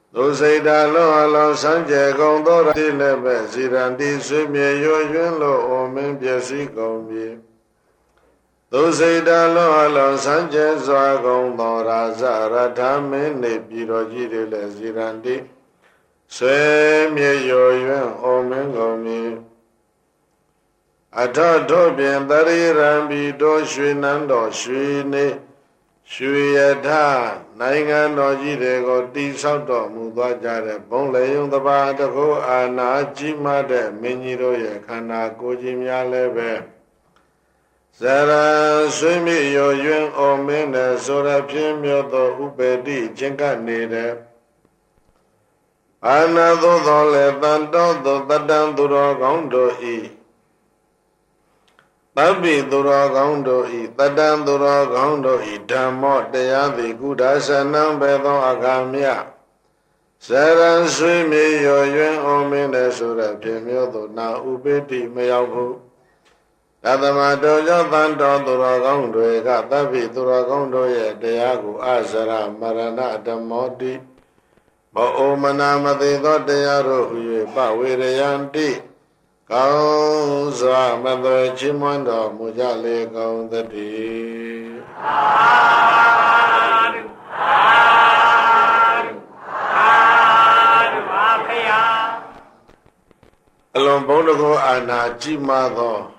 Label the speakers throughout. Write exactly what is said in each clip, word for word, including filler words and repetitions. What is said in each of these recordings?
Speaker 1: Those say that no allow Sanje Gondo Dilebe Zirandi Sumi Yoyulo Omen Biasi Gombi. Those say that no allow Sanje Zagondo Raza Radame Nebiroji Zirandi Sumi Yoyun Omen Gombi. Ata Tobian Dari Rambi Do Shinando Shine Shuyata Nainga Noji de go T Sauto Mudajare Bon Leon the Badago Ana Jima de Miniro Yakana Kojimia Lebe Zara Swimi Yoyun Omene Sora Pimio do Ubedi Jenga Nede Ana do le Tanto do Tatan Duro Gondo E Tabi Dura Gondo E, Tadan Dura Gondo E, Damo, Deyavi, Gudasanam Bedo Agamia. Saran Swimi, Yoyun Omine Sura, Pimio, Na Ubeti, Meyabu. Tadamato, Tanto Dura Gondo, Gatabi Dura Gondo, Deyagu, Azara, Marana, Damoti, Maomanamati, Deyaru, Bawireyanti. Cao Sa Mother Chimando Mujale Gao the Tea. Along Bonago Ana Chimado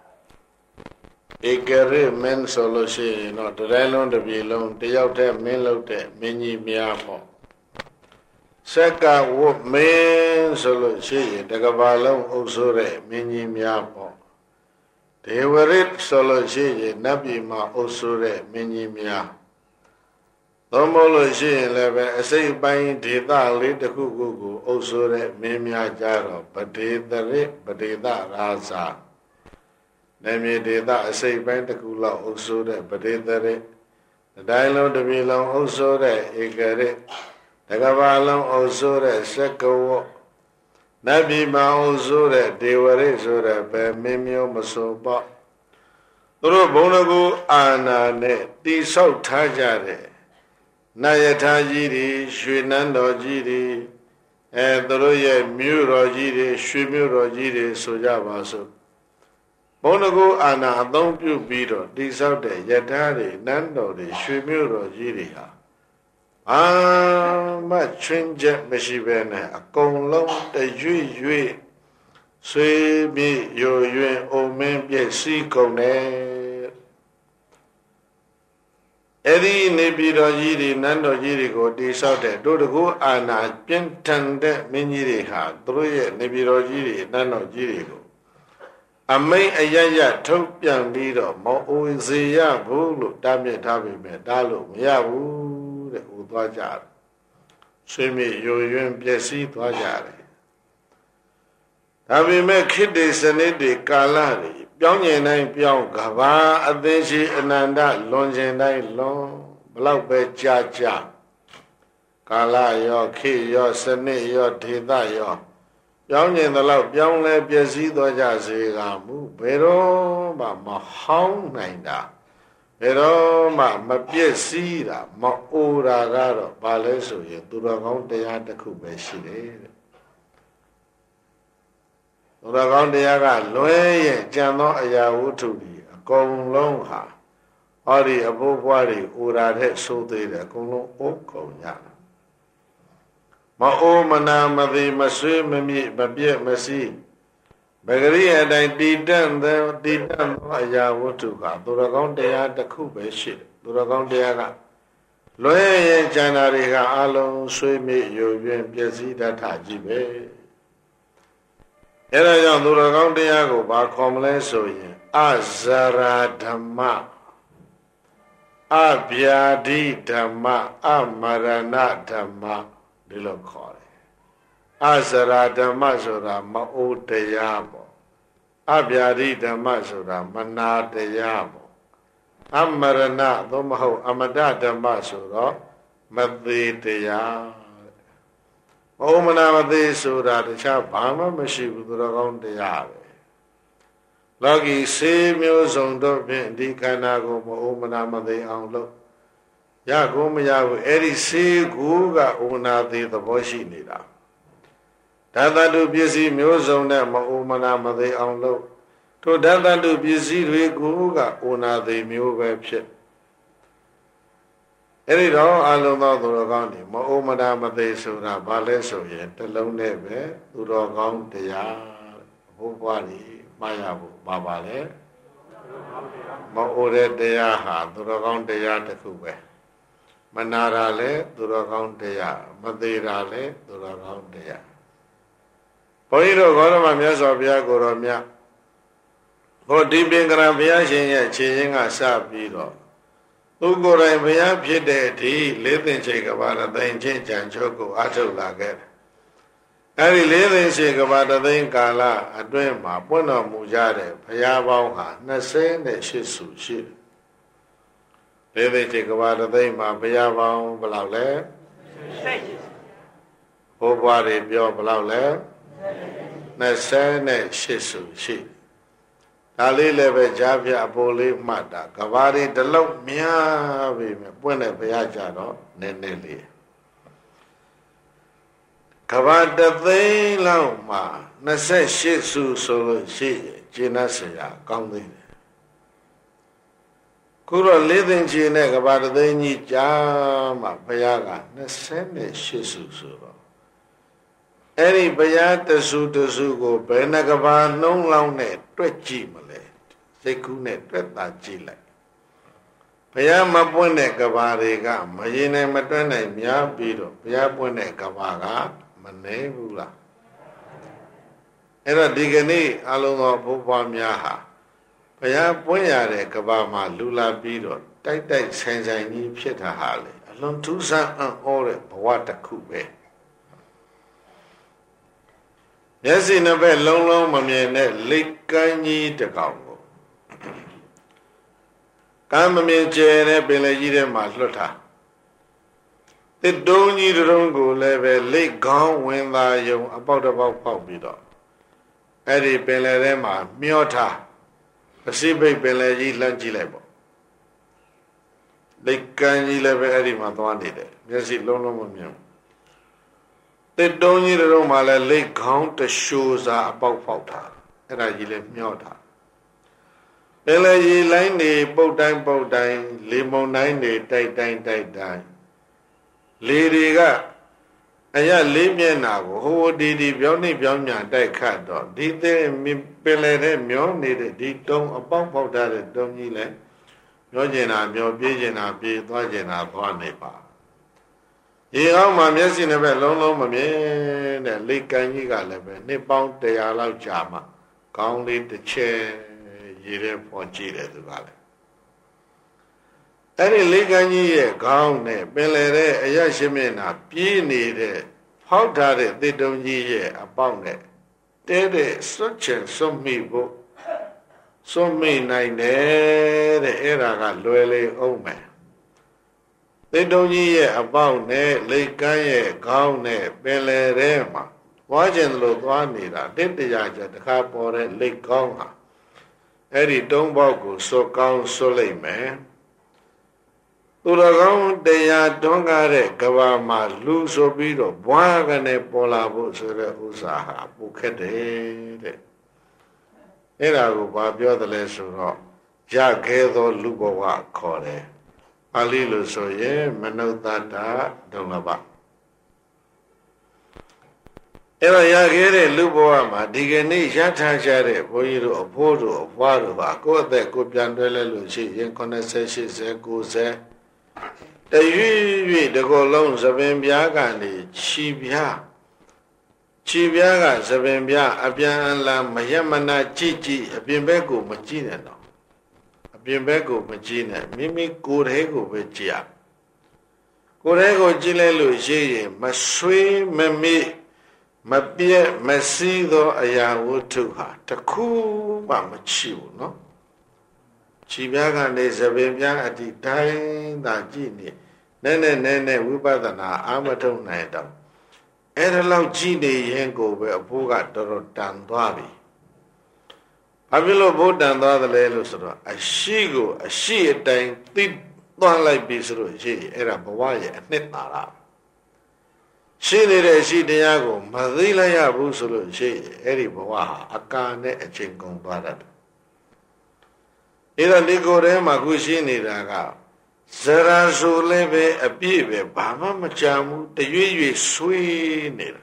Speaker 1: Ekere Men Solution, not the Railon to be alone, the outer men looked at Mini Miapo. Seka wo men solo shi Tagabalong Osore Mini Miapo. They were it solo shi Nabi Ma Osore Mini Mia. Tomolo shi leve a say buying Tita lit the Kugu Osore Mimia Jaro, but did the rip, but did that Raza. Name did that a say buying the Kula Osore, but did the rip. The dialogue to be long Osore, Egare. Tagabalam Osore Sekawo Nabi Ma Osore Devare Sore Be Mimio Masoba Turo Bonagu Ana Ne Ti Sau Tajare Nayata Jiri Shinando Jiri and Toroye Muro Jiri Shimuro Jiri Sojabaso Bonagu Ana Don't you beat Ti Sau De Yatari Nando de Shimuro Jiri Ha Ah, much change Meshibene, a gong long the Yui Yui, Sui me yo yuen o men be si gong ne. Eddie Nebiro Yiri, Nando Yiri go de Saute, do the go ana, Pintan Miniri ha, Druye Nebiro Yiri, Nano Yiri go. A may a yaya top young leader, Mo Zia Bulu, Dami Tabi me, Dalu, Yabu. Udwajar. Swimi Yoyun Blessy Dwajari. Tabi me Kiddy Senedi Kalari, Pyong Nine Pyong Gava, Adenshi Ananda, Longe Nine Long, Blackbird Jaja. Kala yo, Ki yo, Sene yo, Tida yo. Pyong in the love, Pyong Le Blessy Dwajazi Gamu, Pero, Mahong Naida. Pero ma ma piet si la ma ora garo ba le so yin tu ra kaung taya takku be shi de tu ra kaung taya ka lwe yin jan tho aya wuttu ni a kaung long ha ori a bo bwa ri ora the so the de a kaung long o kaung nya ma o ma na ma thi ma swe ma mi ma piet ma si Bagari and I did them, did them, Aya Wutuka, Duragon dea the Kube shit, Duragon deaga. Loe Janariga alone, swim you, Piazida Tajibe. Era Duragon deago, Bacomle so ye, Azara Dama, Abiadi Dama, Amarana Dama, Dilocore. Azara Damasura Mao de Yamo Abiari Damasura Mana de Yamo Amarana Domaho Amada Damasura Madi de Ya Omana de Sura de Chabama Mashiburagon de Yave Logi se Muson Dobin di Kanago Omana de Anlo Ya go me ya go eri se go ga una de the boshi nida. Dada do pisi myo zong ne ma o mana ma de aung lo. To dada do pisi de go ga una de myo be phit. Eri do a long tho tu ro kaung ni ma o mana ma de so da ba le so yin te long ne be tu ro kaung taya ho bwa ni ma ya bu ba ba le ma o re taya ha tu ro kaung taya ta khu be. Manara le dura kaung taya, madira le dura kaung taya. Poiro Gautama Myaswa Bhuya ko ro mya. Ko di Pingara Bhuya shin ye chi yin ga sa pi ro. Tu ko rai Bhuya phit de thi le thin chai ka ba ra thain chin chan chok ko a thuk la ke. Eri le thin chai ka ba ta thain ka la atwin ma pwin taw mu ja de Bhuya paung ha twenty-eight su shi. Le thin chai ka ba ta thain ma Bhuya paung balaw le? Ho bwa de pyo balaw le? twenty-eight su shi. Da li le be ja phya apo le mat da ka ba ri de lok mya bi me pwin de Bhuya ja do ne ne le. Ka ba ta thain law ma twenty-eight su so lo shi chin na sa ya kaung thi. Ku ro le thin chi ne ka ba ta thain ji ja ma Bhuya ga twenty-eight su so ro. Eri Bhuya tasu tasu ko be na ka ba nong law ne twet ji ma le. Sai ku ne twet ta ji lai. Bhuya ma pwin ne ka ba de ga ma yin ne ma twet nai mya pi do Bhuya pwin ne ka ba ga ma ne bu la. Era di ka ni a long tho bho bwa mya ha Bhuya pwin ya de ka ba ma lu la pi do tai tai sain sain ji phit ta ha le. A long thu san an o de bwa ta khu be. Yasi na be long long ma myen ne lik kan ji ta kaung ko. Kan ma myen che ne pin le ji de ma lwat tha. Thit dong ji dong ko le be lik gaung win tha yong a pauk ta pauk pauk pi do. Eri pin le de ma myo tha. Pacific pin le ji lan ji lai po. Lik kan ji le be eri ma twa ni de. Yasi long long ma myen. Thit dong ji dong ma le lik gaung ta shu sa a pauk pauk tha. Era ji le myo tha. Pin le ji lai ni pauk dai pauk dai le mong dai ni tai tai tai dai. Le ri ga a ya le myen na ko ho di di pyaung ni pyaung myan tai khat do di the pin le de myo ni de di tong a pauk pauk tha de tong ji le myo chin na myo pye chin na pye twa chin na twa ne pa. Ye kaung ma myasi ne be long long ma myen de lik kan ji ga le be nit paung one hundred law ja ma kaung le ta che ye de pho ji de tu ga le. Eri lik kan ji ye kaung ne pin le de a ya shin myen na pye ni de phau tha de thit dong ji ye a pauk ne te de swat chen swat mi bo swat mi nai ne de era ga lwe le aung me. Thit dong ji ye a pauk ne lik kan ye kaung ne pin le de ma twa chin lo twa ni da dit taya ja ta kha po de lik kaung ha. Eri tong pauk ko so kaung so lai me. Tu ro kaung taya dong ka de ka ba ma lu so pi do bwa ka ne po la pho so de usa ha pu khet de de. Era ko ba pyo de le so ro ja khe tho lu bawa khaw de. Pali lo so ye Manuttata Dullabha. Era ya khe de lu bawa ma di ka ni ya tha cha de bho ji do a pho do a phwa do ba ko a that ko pyan twai le lo chi yin eighty-eight ninety Ta yui yui de ko long sabin bya ka ni chi bya. Chi bya ka sabin bya a pyan la ma yat ma na chi chi a pyin bae ko ma chi ne no. A pyin bae ko ma chi ne mi mi ko the ko be chi ya. Ko the ko chi le lo shi yin ma swai ma mi ma pye ma si tho a ya wuttu ha ta khu ma ma chi bu no. Chi bya ka ni sabin bya a ti dai da ji ni ne ne ne ne vipassana a ma thong nai taw. Era law ji ni yin ko be a pho ka tor tor tan twa bi. Ba phit lo pho tan twa de le lo so do a shi ko a shi a tain thi သွားလိုက်ပြီဆိုလို့ရှိရင်အဲ့ဒါဘဝရဲ့အနှစ်သာရရှိနေတဲ့အရှိတရားကိုမသိလိုက်ရဘူးဆိုလို့ရှိရင်အဲ့ဒီဘဝဟာအကာနဲ့အချိန်ကုန်သွားတတ်တယ်အဲ့ဒါဒီကိုယ်ထဲမှာခုရှိနေတာကဇရာဆိုလည်းပဲအပြည့်ပဲဘာမှမကြမ်းဘူးတရွေ့ရွေ့ဆွေးနေတာ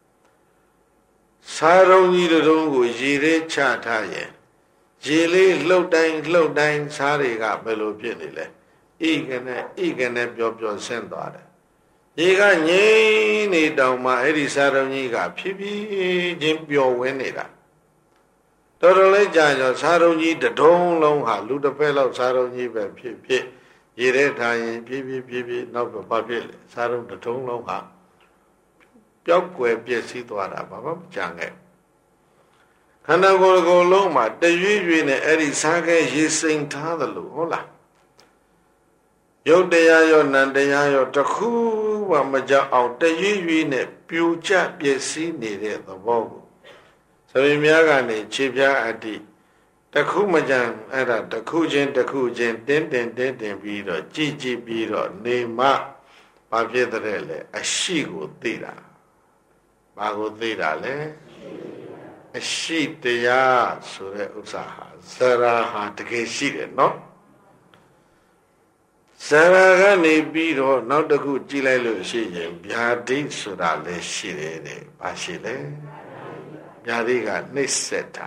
Speaker 1: စားရုံကြီးတုံးကိုရေထဲချထားရင်ရေလေးလှုပ်တိုင်းလှုပ်တိုင်းစားတွေကဘယ်လိုဖြစ်နေလဲဤကနေဤကနေပျော်ပျော်ဆင်းသွားတယ်ရေကငြိမ့်နေတောင်မှအဲ့ဒီစားရုံကြီးကဖြည်းဖြည်းချင်းပျော်ဝင်းနေတာတော်တော်လေးကြာကြောစားရုံကြီးတဒုံလုံးဟာလူတစ်ဖက်လောက်စားရုံကြီးပဲဖြစ်ဖြစ်ရေထဲထားရင်ဖြည်းဖြည်းဖြည်းဖြည်းနောက်တော့ဘာဖြစ်လဲစားရုံတဒုံလုံးဟာပျောက်ကွယ်ပြည့်စည်သွားတာဘာမှမကြံခဲ့ခန္ဓာကိုယ်ကိုယ်လုံးမှာတရွေ့ရွေ့နဲ့အဲ့ဒီစားခဲရေစိမ်ထားသလိုဟုတ်လားယုတ်တရားရောနံတရားရောတခုမှမကြအောင်တရွေ့ရွေ့နဲ့ပြိုကျပြည့်စည်နေတဲ့သဘောကိုဆိုရင်များကနေခြေပြားအတ္တိတခုမကြံအဲ့ဒါတခုချင်းတခုချင်းတင်းတင်းတင်းတင်းပြီးတော့ကြည်ကြည်ပြီးတော့နေမှဘာဖြစ်တဲ့လဲအရှိကိုသိတာဘာကိုသိတာလဲအရှိတရားဆိုတဲ့ဥစ္စာဟာဇရာဟာတကယ်ရှိတယ်နော်ဇရာကနေပြီးတော့နောက်တစ်ခုကြည့်လိုက်လို့ရှိရင်ဗျာဒိဆိုတာလည်းရှိတယ်တဲ့ဘာရှိလဲဗျာဒိကနှိမ့်ဆက်တာ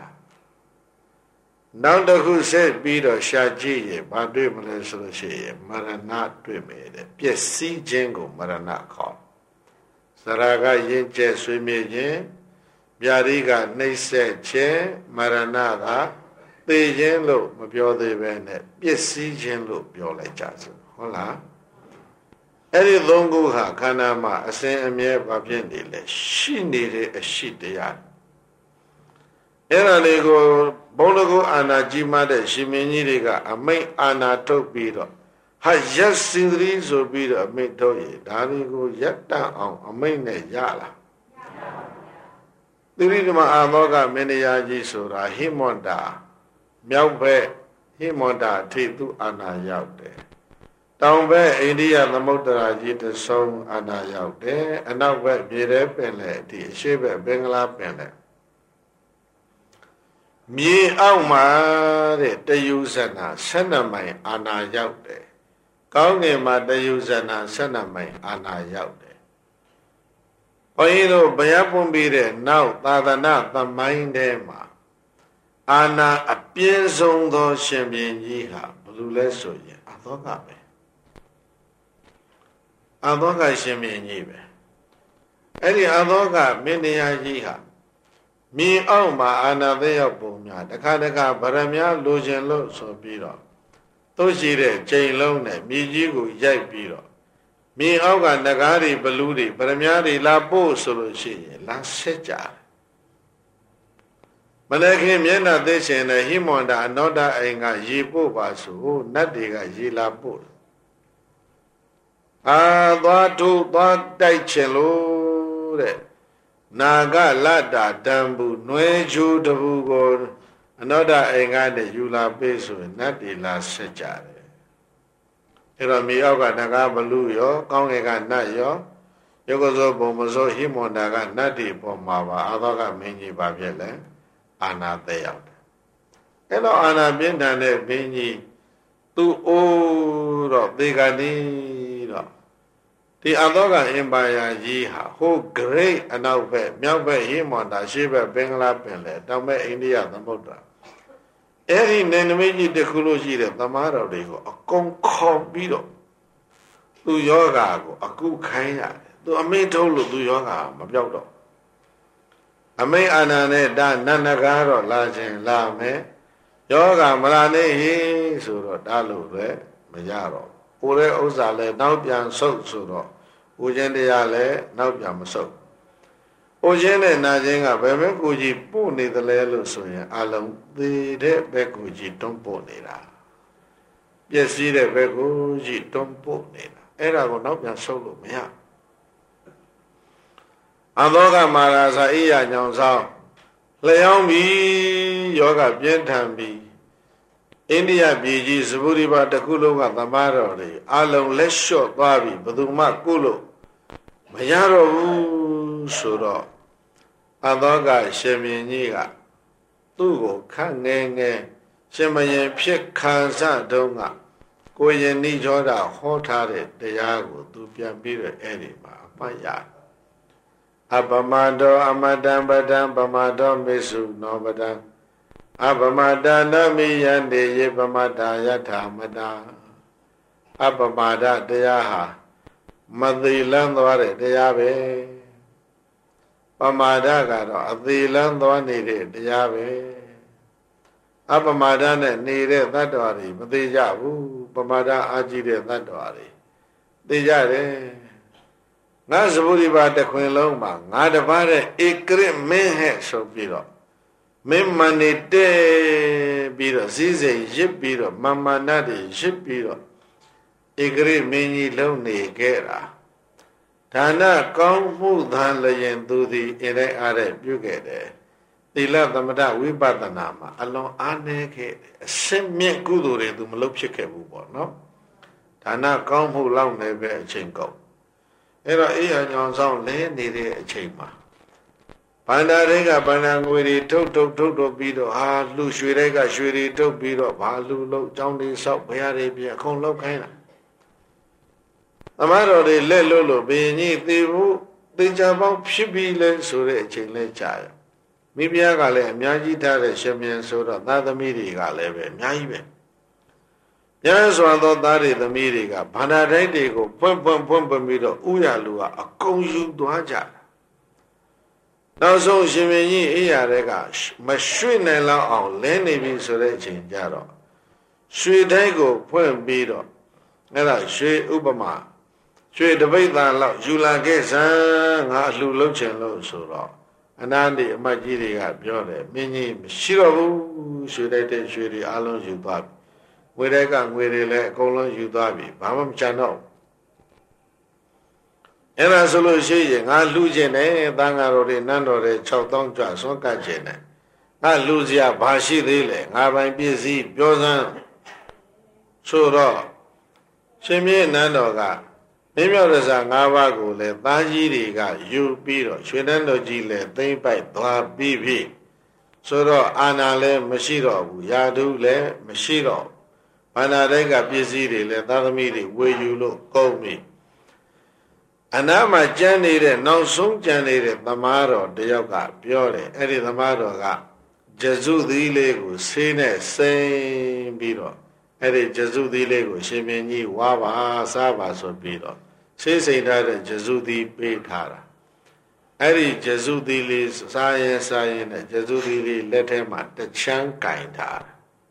Speaker 1: နောက်တစ်ခုဆက်ပြီးတော့ရှာကြည့်ရင်ဘာတွေ့မလဲဆိုလို့ရှိရင်မရဏတွေ့မယ်တဲ့ပျက်စီးခြင်းကိုမရဏခေါ်ဇရာကရင်ကျဲဆွေးမြေ့ခြင်းဗျာဒိကနှိမ့်ဆက်ခြင်းမရဏကသေခြင်းလို့မပြောသေးပဲနဲ့ပျက်စီးခြင်းလို့ပြောလိုက်ကြစို့ဟုတ်လားအဲ့ဒီသုံးခုဟာခန္ဓာမှာအစဉ်အမြဲဘာဖြစ်နေလဲရှိနေတဲ့အရှိတရားအဲ့ဒါလေးကိုဘုံတကူအာနာကြီးမှတဲ့ရှင်မင်းကြီးတွေကအမိတ်အာနာထုတ်ပြီးတော့ဟာရက်စင်သရီဆိုပြီးတော့အမိတ်ထုတ်ရဒါတွေကိုရက်တန့်အောင်အမိတ်နဲ့ရလာသတိဓမ္မအာမောကမင်းတရားကြီးဆိုတာဟိမွန်တာမြောက်ဘက်ဟိမွန်တာအထိသူအာနာရောက်တယ်တောင်ဘက်အိန္ဒိယသမုဒ္ဒရာကြီးတဆုံးအာနာရောက်တယ်အနောက်ဘက်မြေထဲပင်လေဒီအရှေ့ဘက်ဘင်္ဂလားပင်လေမြေအောက်မှာတဲ့တယုဇနာဆယ်နှစ်မိုင်အာနာရောက်တယ်ကောင်းငင်မှာတယုဇနာဆယ်နှစ်မိုင်အာနာရောက်တယ်ဘုန်းကြီးတို့ဘုရားပွန်ပြီးတဲ့နောက်သာသနာသမိုင်းထဲမှာအာနာအပြင်းဆုံးသောရှင်ဘုရင်ကြီးဟာဘယ်လိုလဲဆိုရင်အသောကပဲအသောကရှင်ဘုရင်ကြီးပဲအဲ့ဒီအသောကမင်းတရားကြီးဟာမြေအောက်မှာအာနာသက်ရောက်ပုံများတခါတခါဗရမ ्या လိုချင်လို့ဆိုပြီးတော့သူရှိတဲ့ချိန်လုံးနဲ့မြေကြီးကိုရိုက်ပြီးတော့မြေအောက်ကနဂါးတွေဘလူးတွေဗရမ ्या တွေလာပို့ဆိုလို့ရှိရင်လာဆက်ကြတယ်မနေ့ကမျက်နှာသိရှင်တဲ့ဟိမွန်တာအနောဒအိမ်ကရေပို့ပါဆိုနတ်တွေကရေလာပို့အာသွားထုသွားတိုက်ချင်လို့တဲ့နာဂလတ္တာတံဘူးနွယ်ချူတဘူးကိုအနောဒအိမ်ကနေယူလာပေးဆိုရင်နတ်တွေလာဆက်ကြတယ်အဲ့တော့မြေအောက်ကနဂါဘလူရောကောင်းငယ်ကနတ်ရောယောဂဇောဘုံမဇောဟိမွန်တာကနတ်တွေပေါ်မှာပါအာသောကမင်းကြီးပါဖြစ်လဲအာနာသက်ရောက်တယ်အဲ့တော့အာနာပြင်းထန်တဲ့ဘင်းကြီးသူ့အိုးတော့သေကတိတော့ဒီအသောကအင်ပါယာကြီးဟာဟို great အနောက်ဘက်မြောက်ဘက်ဟိမွန်တာရှေ့ဘက်ဘင်္ဂလားပင်လေတောင်ဘက်အိန္ဒိယသမုဒ္ဒရာအဲ့ဒီနေနမိတ်ကြီးတစ်ခုလို့ရှိတဲ့သမားတော်တွေကိုအကုန်ခေါ်ပြီးတော့သူယောဂါကိုအခုခိုင်းရတယ်သူအမိန့်ထုတ်လို့သူယောဂါမပြောက်တော့အမိန့်အာဏာနဲ့ဒါနန္ဒကားတော့လာခြင်းလာမယ်ယောဂါမလာနေဟေးဆိုတော့ဒါလို့ပဲမရတော့ကိုယ်ရဲ့ဥစ္စာလဲနောက်ပြန်ဆုပ်ဆိုတော့ဦးချင်းတရားလဲနောက်ပြန်မဆုပ်ဦးချင်းနဲ့နာချင်းကဘယ်ဘက်ကိုကြီးပို့နေသလဲလို့ဆိုရင်အလုံးသေးတဲ့ဘက်ကိုကြီးတွန်းပို့နေတာပျက်စီးတဲ့ဘက်ကိုကြီးတွန်းပို့နေတာအဲ့ဒါကိုနောက်ပြန်ဆုပ်လို့မရအသောကမာရာဇာအိယညောင်ဆောင်လျောင်းပြီးယောဂပြင်းထန်ပြီး India Biji Suburiba Takulo and the Marori, Along less short Babi, Baduma Kulo, Mayaro Suro, Adoga Sheminiga, Tugo, Kangenge, Shemayan Piek Kansa Donga, Goyen Nijoda, Hotare, Deago, Dupian Bira Edima, Paya. Abamado, Amadan Badan, Bamado, Mesu, Nobadan. Abamada Nami Yande Yabamada Yatamada Abamada Deyaha Madilandware Deyabe Pamada Gado Adilandwani Deyabe Abamada Nire Dadwari Madijabu Pamada Ajire Dadwari Dejare Nazaburi Bata Queen Loma Nadavare Ikri Mehe Sopiro Memani de biro, Zize, Jip biro, Mamma Nadi, Jip biro, Igri Mini Loni Gera. Tana Kong Fu Dan Layan Dudi Ere Are Bugede. They love the Mada Wibadanama, along Aneke, Semi Gudure to Malopchikebu, no? Tana Kong Fu Long Nebe Chinko. Era Ia Johnson Lane needed a chamber. Pandarega Pananguri took took took to Bido, Ah, Lu Shurega Shuri took Bido, Balu Lo, Johnny South Bayarabia, Con Locana. Amaro de Lelo, Beni, Tibu, the Jabba Shibi, Sure, Chile Child. Mibia Gale, Miaji Tare, Shemian Soda, not the Miriga leve, Miabe. Yes, one thought that is the Miriga, Panarego, Pum Pum Pum Mido, Uyalua, a Konju Duaja. Now, so she may eat a regash, machine allow on Lenny being so rich in Jaro. Sweet Dago, Point Bido, and I say Ubama. Sweet the way that love, Jula gets and has Luluchen low so raw. And Andy, Magiri had beyond Mini, Shiro, should I take Shuri Alon Yudabi. Where I can wear let Colon Yudabi, Mamam Chano. And as a solution, I lose in a Dangarori Nandore Chowdong Jason Kajene. I lose ya Bashi Dile, I might be busy, Biosan. So raw. Shemi Nandoga. Maybe others are Navago, le Bajiriga, you Biro, Shwenando Gile, they by Dwa B B. So raw Anale, Mashiro, Yadu le, Mashiro. Panarega busy, le Dadamiri, where you look, call me. Anama Janire, no sung Janire, Tamaro, the Yoga, Piore, Eddie Tamaro, Jesu di Lego, Sine, same Biro, Eddie Jesu di Lego, Shemini, Wawa, Saba, so Biro. Say, say that Jesu di Petara. Eddie Jesu di Lis, Science, Science, Jesu di let him at the Chang Kaintar.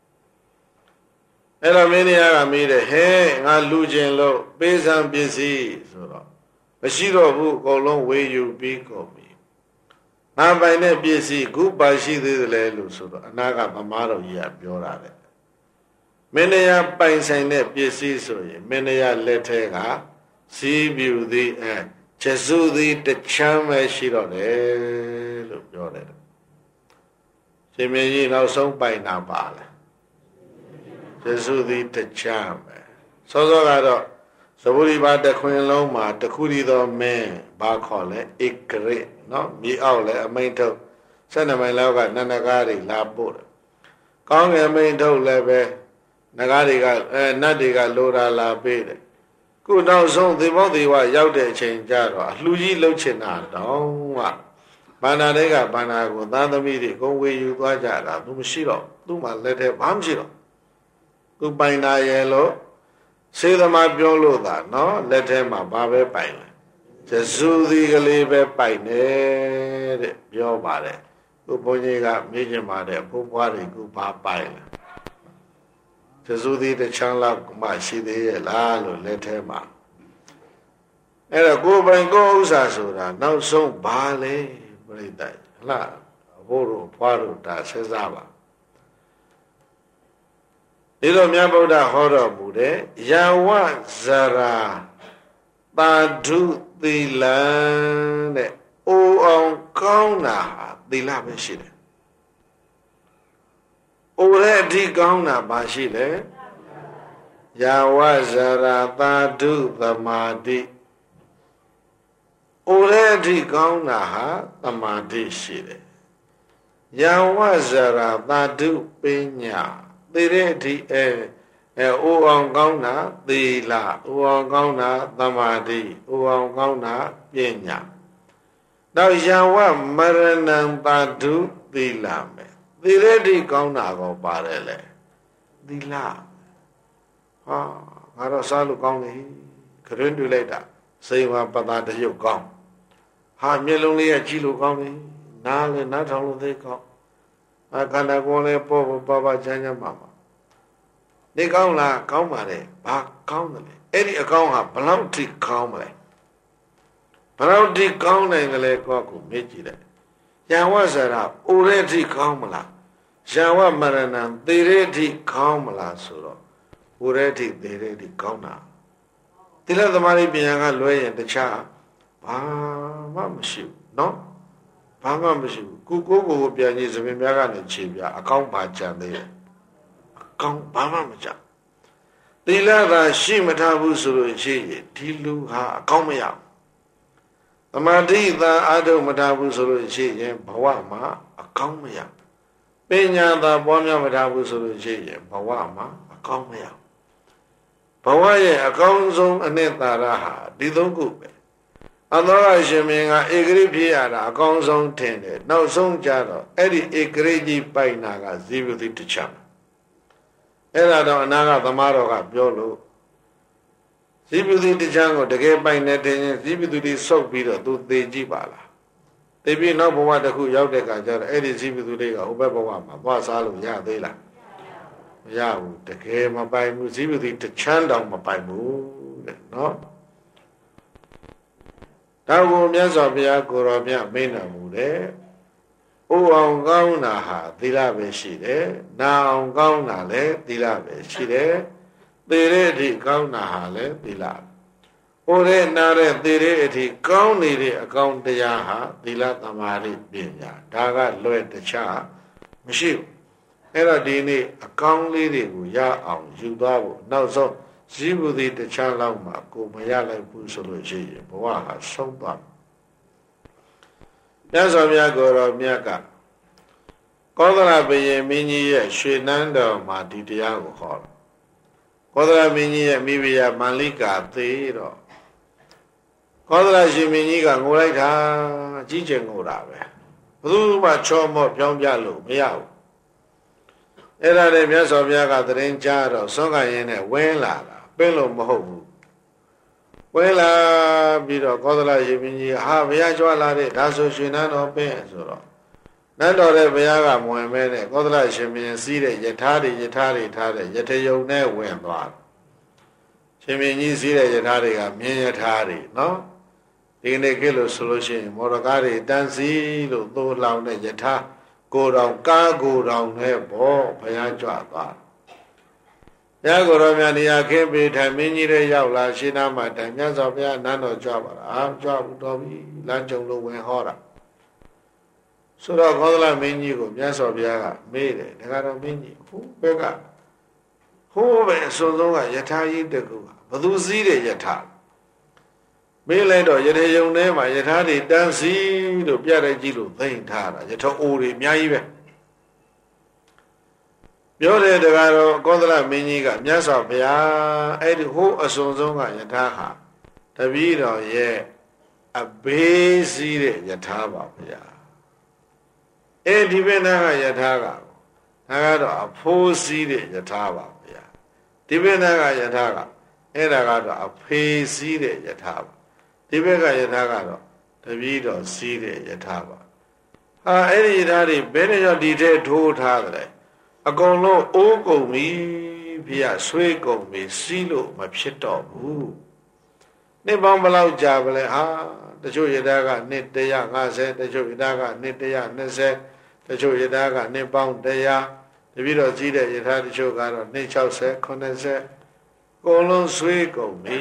Speaker 1: Elamania made a hey, I lose in low, base and busy, so. Mashiro who go long way you be call me. Now by net B C, good by she the Lelu Sudo, Naga Mamaro ya Biorade. Many a pine sign net B C so ye, many a letter, see view the eh, Jesu the charm as she don't look your letter. She may know some by now, Bala. Jesu the charm. So I don't. Saburi ba the Queen Loma, the Kurido man, Bakole, Ikre, no, me out a main-toe, send a my lava, Nanagari, La Buddha. Kong a main-toe leve, Nagari got, Nadiga, Lora La Bede. Good now, so the body was out there change Jaro, Luigi Lochina, don't what. Banadega, Banago, Nanda Midi, go where you go, Jara, Dumashiro, Duma, let her Bamshiro. Goodbye, na yellow. Say the my bioloda, no, let him a babe pine. Jesu the Galibe pine, your body. Guboniga, Major Mother, Pupari, Gupa pine. Jesu the Chandla, my city, Lalo, let him a. And a go by goes Asura, now so Bale, Brida, La, Boro, Paro, Sezava. Ilo Miaboda Hora Bude, Yawa Zara, Badu the land, O on Kona, the Labeshide. အိုတဲ့အထိကောင်းတာဘာရှိလဲယာဝဇရာသာဓုသမာဓိအိုတဲ့အထိကောင်းတာဟာသမာဓိရှိတယ်ယာဝဇရာသာဓုပညာသိတဲ့အထိအဲအဲအိုအောင်ကောင်းတာသီလအိုအောင်ကောင်းတာသမာဓိအိုအောင်ကောင်းတာပညာနောက်ယာဝမရဏံသာဓုသီလမယ်သီတဲ့အထိကောင်းတာကောပါတယ်လေသီလဟာငါတော့စားလို့ကောင်းတယ်ခရင်းတွေ့လိုက်တာစိတ်မှာပတာတရုပ်ကောင်းဟာမျက်လုံးလေးကကြည့်လို့ကောင်းတယ်နားလည်းနားထောင်လို့သိကောင်းအခန္ဓာကိုယ်လည်းပေါ်ပေါ်ပါပါချမ်းချမ်းပါပါနေကောင်းလားကောင်းပါလေဘာကောင်းတယ်လဲအဲ့ဒီအကောင်းဟာဘလောက်ထိကောင်းမလဲဘလောက်ထိကောင်းနိုင်တယ်လဲကိုယ့်ကိုမေ့ကြည့်လိုက်ယံဝဇရာအိုတဲ့ထိကောင်းမလားယံဝမရဏံသေတဲ့ထိကောင်းမလားဆိုတော့အိုတဲ့ထိသေတဲ့ထိကောင်းတာသီလသမာဓိပညာကလွဲရင်တခြားဘာမှမရှိဘူးနော်ဘာမှမရှိဘူးကိုကိုကိုကိုပြန်ကြီးသပင်များကနေခြေပြအကောင်းပါကြံသေးတယ်အကောင်းဘာမှမကြသီလသာရှိမထားဘူးဆိုလို့ရှိရင်ဒီလူဟာအကောင်းမရဘူးသမာဓိသာအာထုမထားဘူးဆိုလို့ရှိရင်ဘဝမှာအကောင်းမရပညာသာပွားများမထားဘူးဆိုလို့ရှိရင်ဘဝမှာအကောင်းမရဘဝရဲ့အကောင်းဆုံးအနှစ်သာရဟာဒီသုံးခုပဲအသောအရှင်မင်းကဧကရိဖြစ်ရတာအကောင်းဆုံးထင်တယ်နောက်ဆုံးကြတော့အဲ့ဒီဧကရိကြီးပိုင်နာကဇီဝတိတချမ်းအဲ့ဒါတော့အနာကသမားတော်ကပြောလို့ဇီဝတိတချမ်းကိုတကယ်ပိုင်နေတယ်ဇီဝတိစုပ်ပြီးတော့သူသေကြည့်ပါလားသေပြီးနောက်ဘဝတစ်ခုရောက်တဲ့အခါကျတော့အဲ့ဒီဇီဝတိကဟိုဘက်ဘဝမှာသွားစားလို့ရသေးလားမရဘူးတကယ်မပိုင်ဘူးဇီဝတိတချမ်းတောင်မပိုင်ဘူးတဲ့နော်ဒါကိုမြတ်စွာဘုရားကိုရောမြတ်မိန့်တော်မူတယ်။အိုအောင်ကောင်းတာဟာသီလပဲရှိတယ်။နာအောင်ကောင်းတာလည်းသီလပဲရှိတယ်။သေတဲ့အထိကောင်းတာဟာလည်းသီလ။အိုတဲ့နာတဲ့သေတဲ့အထိကောင်းနေတဲ့အကောင်းတရားဟာသီလသမာဓိပညာဒါကလွယ်တခြားမရှိဘူး။အဲ့တော့ဒီနေ့အကောင်းလေးတွေကိုရအောင်ယူသွားဖို့နောက်ဆုံးဇီဝတိတခြားလောက်မှကိုမရလိုက်ဘူးဆိုလို့ရှိရင်ဘဝဟာဆုံးသွားမြတ်စွာဘုရားကိုယ်တော်မြတ်ကကောသလဘုရင်မင်းကြီးရဲ့ရွှေနန်းတော်မှာဒီတရားကိုဟောတယ်ကောသလမင်းကြီးရဲ့မိဖုရားမန္လိကာသေတော့ကောသလရှင်မင်းကြီးကငိုလိုက်တာအကြီးကျယ်ငိုတာပဲဘယ်သူမှချောမော့ပြောင်းပြလို့မရဘူးအဲ့ဒါနဲ့မြတ်စွာဘုရားကသရင်ကြားတော့ဆွမ်းကရင်နဲ့ဝင်းလာတာပင်းလို့မဟုတ်ဘူးဝဲလာပြီးတော့ကောသလရှင်မင်းကြီးဟာဘုရားကြွလာတဲ့ဒါဆိုရွှေနန်းတော်ပင်းဆိုတော့နန်းတော်တဲ့ဘုရားကမဝင်မဲနဲ့ကောသလရှင်မင်းစီးတဲ့ယထာတွေယထာတွေထားတဲ့ယထယုံနဲ့ဝင်သွားရှင်မင်းကြီးစီးတဲ့ယထာတွေကမြင်းယထာတွေနော်ဒီနေ့ကိလို့ဆိုလို့ရှိရင်မော်ဒကားတွေတန်းစီလို့သိုးလောင်တဲ့ယထာကိုတော်ကားကိုတော်နဲ့ဘောဘုရားကြွသွားဘုရားကိုယ်တော်မြတ်နေရာခင်းပေးထိုင်မင်းကြီးတွေရောက်လာရှင်းနာမှာတိုင်မြတ်စွာဘုရားနန်းတော်ကြွပါလားအာကြွဘူးတော်ပြီလမ်းကြုံလို့ဝင်ဟောတာဆိုတော့ကောသလမင်းကြီးကိုမြတ်စွာဘုရားကမေးတယ်ဒါကတော့မင်းကြီးဟိုဘက်ကဟိုးပဲအစွန်ဆုံးကယထာကြီးတကူကဘသူစည်းတဲ့ယထာမေးလိုက်တော့ယထေယုံထဲမှာယထာတွေတန်းစီလို့ပြတဲ့ကြီးလို့သိမ့်ထားတာယထာအိုတွေအများကြီးပဲပြောတဲ့တကားတော့ကောသလမင်းကြီးကမြတ်စွာဘုရားအဲ့ဒီဟိုးအစွန်ဆုံးကယထာဟာတပည့်တော်ရဲ့အဘေးစီးတဲ့ယထာပါဘုရားအဲ့ဒီဘက်နာကယထာကဒါကတော့အဖိုးစီးတဲ့ယထာပါဘုရားဒီဘက်နာကယထာကအဲ့ဒါကတော့အဖေးစီးတဲ့ယထာပါဒီဘက်ကယထာကတော့တပည့်တော်စီးတဲ့ယထာပါဟာအဲ့ဒီယထာတွေဘယ်နဲ့ကြောင့်ဒီထဲထိုးထားတယ်အကုန်လုံးအိုးကုန်ပြီဘုရားဆွေးကုန်ပြီစီးလို့မဖြစ်တော့ဘူးနှစ်ပေါင်းဘယ်လောက်ကြာပလဲဟာတချို့ယထာကနှစ်တစ်ရာငါးဆယ်တချို့ယထာကနှစ်တစ်ရာနှစ်ဆယ်တချို့ယထာကနှစ်ပေါင်းတစ်ရာတပည့်တော်ကြီးတဲ့ယထာတချို့ကတော့နှစ်၆၀ ခုနှစ်ဆယ်အကုန်လုံးဆွေးကုန်ပြီ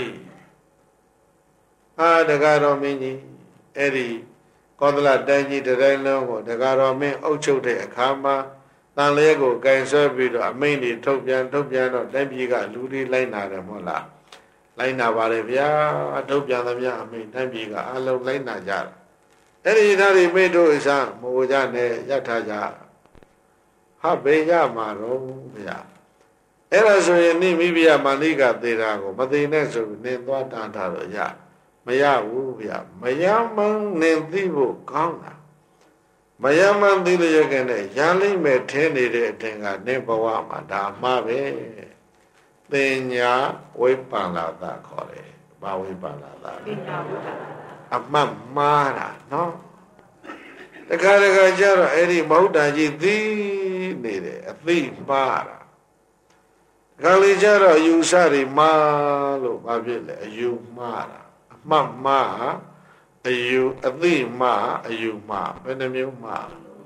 Speaker 1: အာတကားတော်မင်းကြီးအဲ့ဒီကောသလတိုင်းကြီးတတိုင်းလုံးကိုတကားတော်မင်းအုပ်ချုပ်တဲ့အခါမှာတန်လေးကိုကင်ဆွဲပြီးတော့အမိန့်တွေထုတ်ပြန်ထုတ်ပြန်တော့တိုင်းပြည်ကလူတွေလိုက်နာတယ်မဟုတ်လားလိုက်နာပါလေဗျာထုတ်ပြန်သမျှအမိန့်တိုင်းပြည်ကအလုံးလိုက်နာကြတယ်အဲ့ဒီသားတွေမိတို့အစားမဝကြနဲ့ရထားကြဟာဘေးရမှာတော့ဗျာအဲ့ဒါဆိုရင်နိမိဘိယမာလိကသေတာကိုမသိနဲ့ဆိုပြီးနင်သွားတာတာတော့ရမရဘူးဗျာမရမှန်းနင်သိဖို့ကောင်းတာမယမန်သိလျက်ကနဲ့ရန်လိမ့်မဲ့ထင်းနေတဲ့အထင်ကနင့်ဘဝမှာဒါမှားပဲသင်ညာဝိပ္ပန္လာသခေါ်တယ်ဘာဝိပ္ပန္လာသသင်ညာဝိပ္ပန္လာအမှတ်မှားတာနော်တခါတခါကျတော့အဲ့ဒီမဟုတ်တာကြီးသိနေတယ်အသိမှားတာခါလေးကျတော့အယူဆတွေမှားလို့ဘာဖြစ်လဲအယူမှားတာအမှတ်မှားအယူအသိမှအယူမှဘယ်နှမျိုးမှ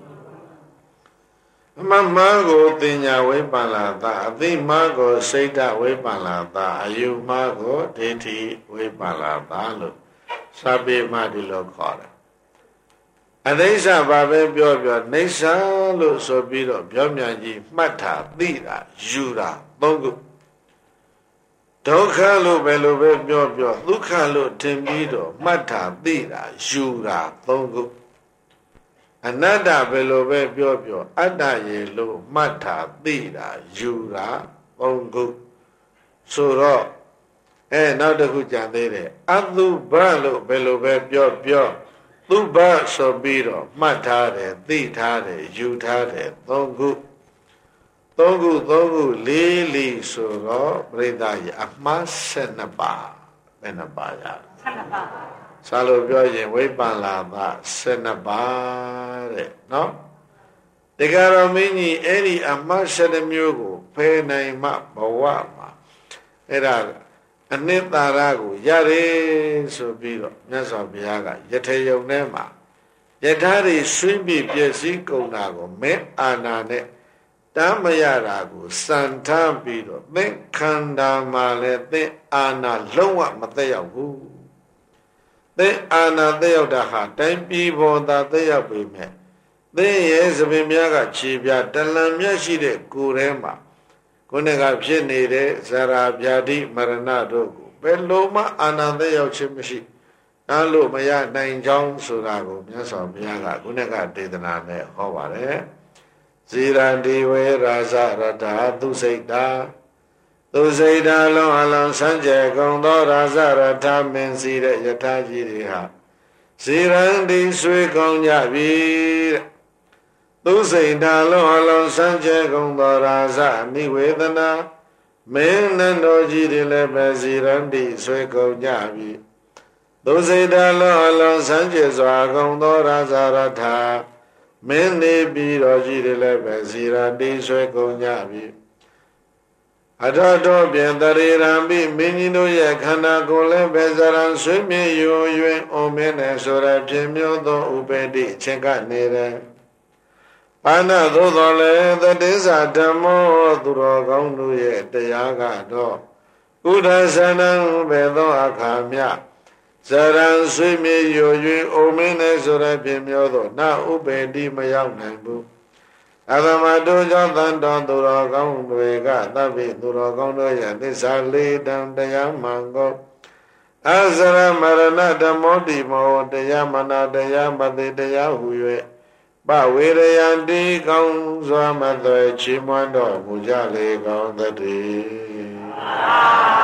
Speaker 1: အမှန်မှန်ကိုတင်ညာဝိပ္ပန္လာတာအသိမှကိုစိတ်ဓဝိပ္ပန္လာတာအယူမှကိုဒိဋ္ဌိဝိပ္ပန္လာတာလို့စာပေမှဒီလိုခေါ်တယ်အနိစ္စဘာပဲပြောပြောနိစ္စလို့ဆိုပြီးတော့ပြောမြန်ကြီးမှတ်တာသိတာယူတာသုံးခုဒုက္ခလို့ပဲလို့ပဲပြောပြောဒုက္ခလို့ထင်ပြီးတော့မှတ်တာသိတာယူတာသုံးခုအနတ္တပဲလို့ပဲပြောပြောအတ္တရေလို့မှတ်တာသိတာယူတာသုံးခုဆိုတော့အဲနောက်တစ်ခုကြံသေးတယ်အတုဘလို့ပဲလို့ပဲပြောပြောသူဘဆိုပြီးတော့မှတ်ထားတယ်သိထားတယ်ယူထားတယ်သုံးခုသုံးခုသုံးခုလေးလီဆိုတော့ပြိဿကြီးအမှား၁၂ပါးဘယ်နှပါးရ၁၂ပါးစာလို့ပြောရင်ဝိပ္ပန္လာသ၁၂ပါးတဲ့နော်တကယ်တော့မင်းကြီးအဲ့ဒီအမှား၁၂မျိုးကိုဖယ်နိုင်မှဘဝမှာအဲ့ဒါအနှစ်သာရကိုရတယ်ဆိုပြီးတော့မြတ်စွာဘုရားကယထေယုံထဲမှာယထာတွေဆွေးပြီးပြည့်စည်ကုန်တာကိုမဲအာနာနဲ့တမ်းမရတာကိုစံထားပြီးတော့သင်္ခန္ဓာမှာလည်းသင်အာနာလုံးဝမသက်ရောက်ဘူးသင်အာနာသက်ရောက်တာဟာတိုင်းပြည်ပေါ်သာသက်ရောက်ပေမဲ့သင်ရဲ့သပင်များကခြေပြတလံမြတ်ရှိတဲ့ကိုယ်ထဲမှာခုနကဖြစ်နေတဲ့ဇရာဗျာတိမရဏတို့ကိုဘယ်လိုမှအာနာသက်ရောက်ခြင်းမရှိအဲလိုမရနိုင်ကြောင်းဆိုတာကိုမြတ်စွာဘုရားကခုနကဒေသနာနဲ့ဟောပါတယ်ဇီရန္တိဝေရာဇရတာသူစိတ်တာသူစိတ်တာလုံးအလုံးစံကြယ်ကုန်သောရာဇရတာမင်းစီတဲ့ယထာကြီးတွေဟာဇီရန္တိဆွေကောင်းကြပြီတဲ့သူစိတ်တာလုံးအလုံးစံကြယ်ကုန်သောရာဇနိဝေဒနာမင်းနန္တော်ကြီးတွေလည်းပဲဇီရန္တိဆွေကောင်းကြပြီသူစိတ်တာလုံးအလုံးစံကြယ်စွာကုန်သောရာဇရတာမင်းနေပြီးတော့ကြီးတယ်လည်းပဲဇီရာတိဆွဲကုန်ကြပြီအထောတော်ပြင်တရေရံပိမင်းကြီးတို့ရဲ့ခန္ဓာကိုယ်လည်းပဲဇရံဆွေးမြေယွင်ယွင်အောင်မင်းနဲ့ဆိုရဖြစ်မျိုးသောဥပေတိအချင်းကနေတယ်ဘာနာသို့တော်လည်းသတိစ္စာဓမ္မောသူတော်ကောင်းတို့ရဲ့တရားကတော့ဥဒ္ဒသနံဘေသောအခါမြဇရံဆွေးမြေယွင်ယွင်အောင်မင်းနဲ့ဆိုရဖြစ်မျိုးသောနာဥပေတိမရောက်နိုင်ဘူးအသမတို့ကြောင့်တန်တော်သူတော်ကောင်းတွေကသဗ္ဗေသူတော်ကောင်းတို့ရဲ့သစ္စာလေးတံတရားမှန်ကိုအစရမရဏဓမ္မောတိမောတရားမနာတရားမသိတရားဟူ၍ပဝေရယံတိကောင်းစွာမသွေချီးမွမ်းတော်မူကြလေကောင်းသတည်းအာ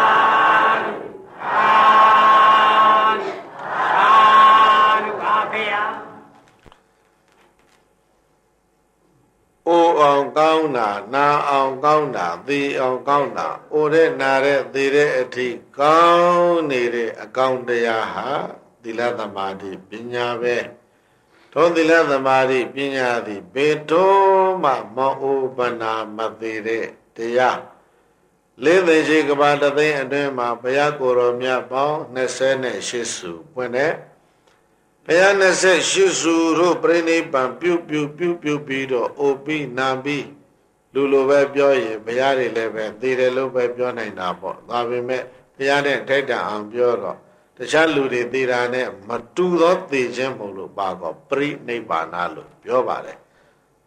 Speaker 1: အာအာဖေယအိုအောင်ကောင်းတာနာအောင်ကောင်းတာသိအောင်ကောင်းတာအိုတဲ့နာတဲ့သိတဲ့အထိကောင်းနေတဲ့အကောင်းတရားဟာသီလသမာဓိပညာပဲထိုသီလသမာဓိပညာသည်ဘေတော်မှမအိုပနာမသိတဲ့တရားလေးသိရှိကဘာတသိန်းအတွင်းမှာဘုရားကိုယ်တော်မြတ်ပေါင်း၂၈စုပွင့်တဲ့ဘုရား၂၈စုတို့ပြိဋိဘံပြုပြုပြုပြုပြီးတော့အိုပြီးနာပြီးလူလိုပဲပြောရင်ဘုရားတွေလည်းပဲသိတယ်လို့ပဲပြောနိုင်တာပေါ့ဒါပေမဲ့ဘုရားနဲ့ထိုက်တန်အောင်ပြောတော့တခြားလူတွေသိတာနဲ့မတူသောသိခြင်းမို့လို့ပါကောပြိနိဗ္ဗာန်လို့ပြောပါတယ်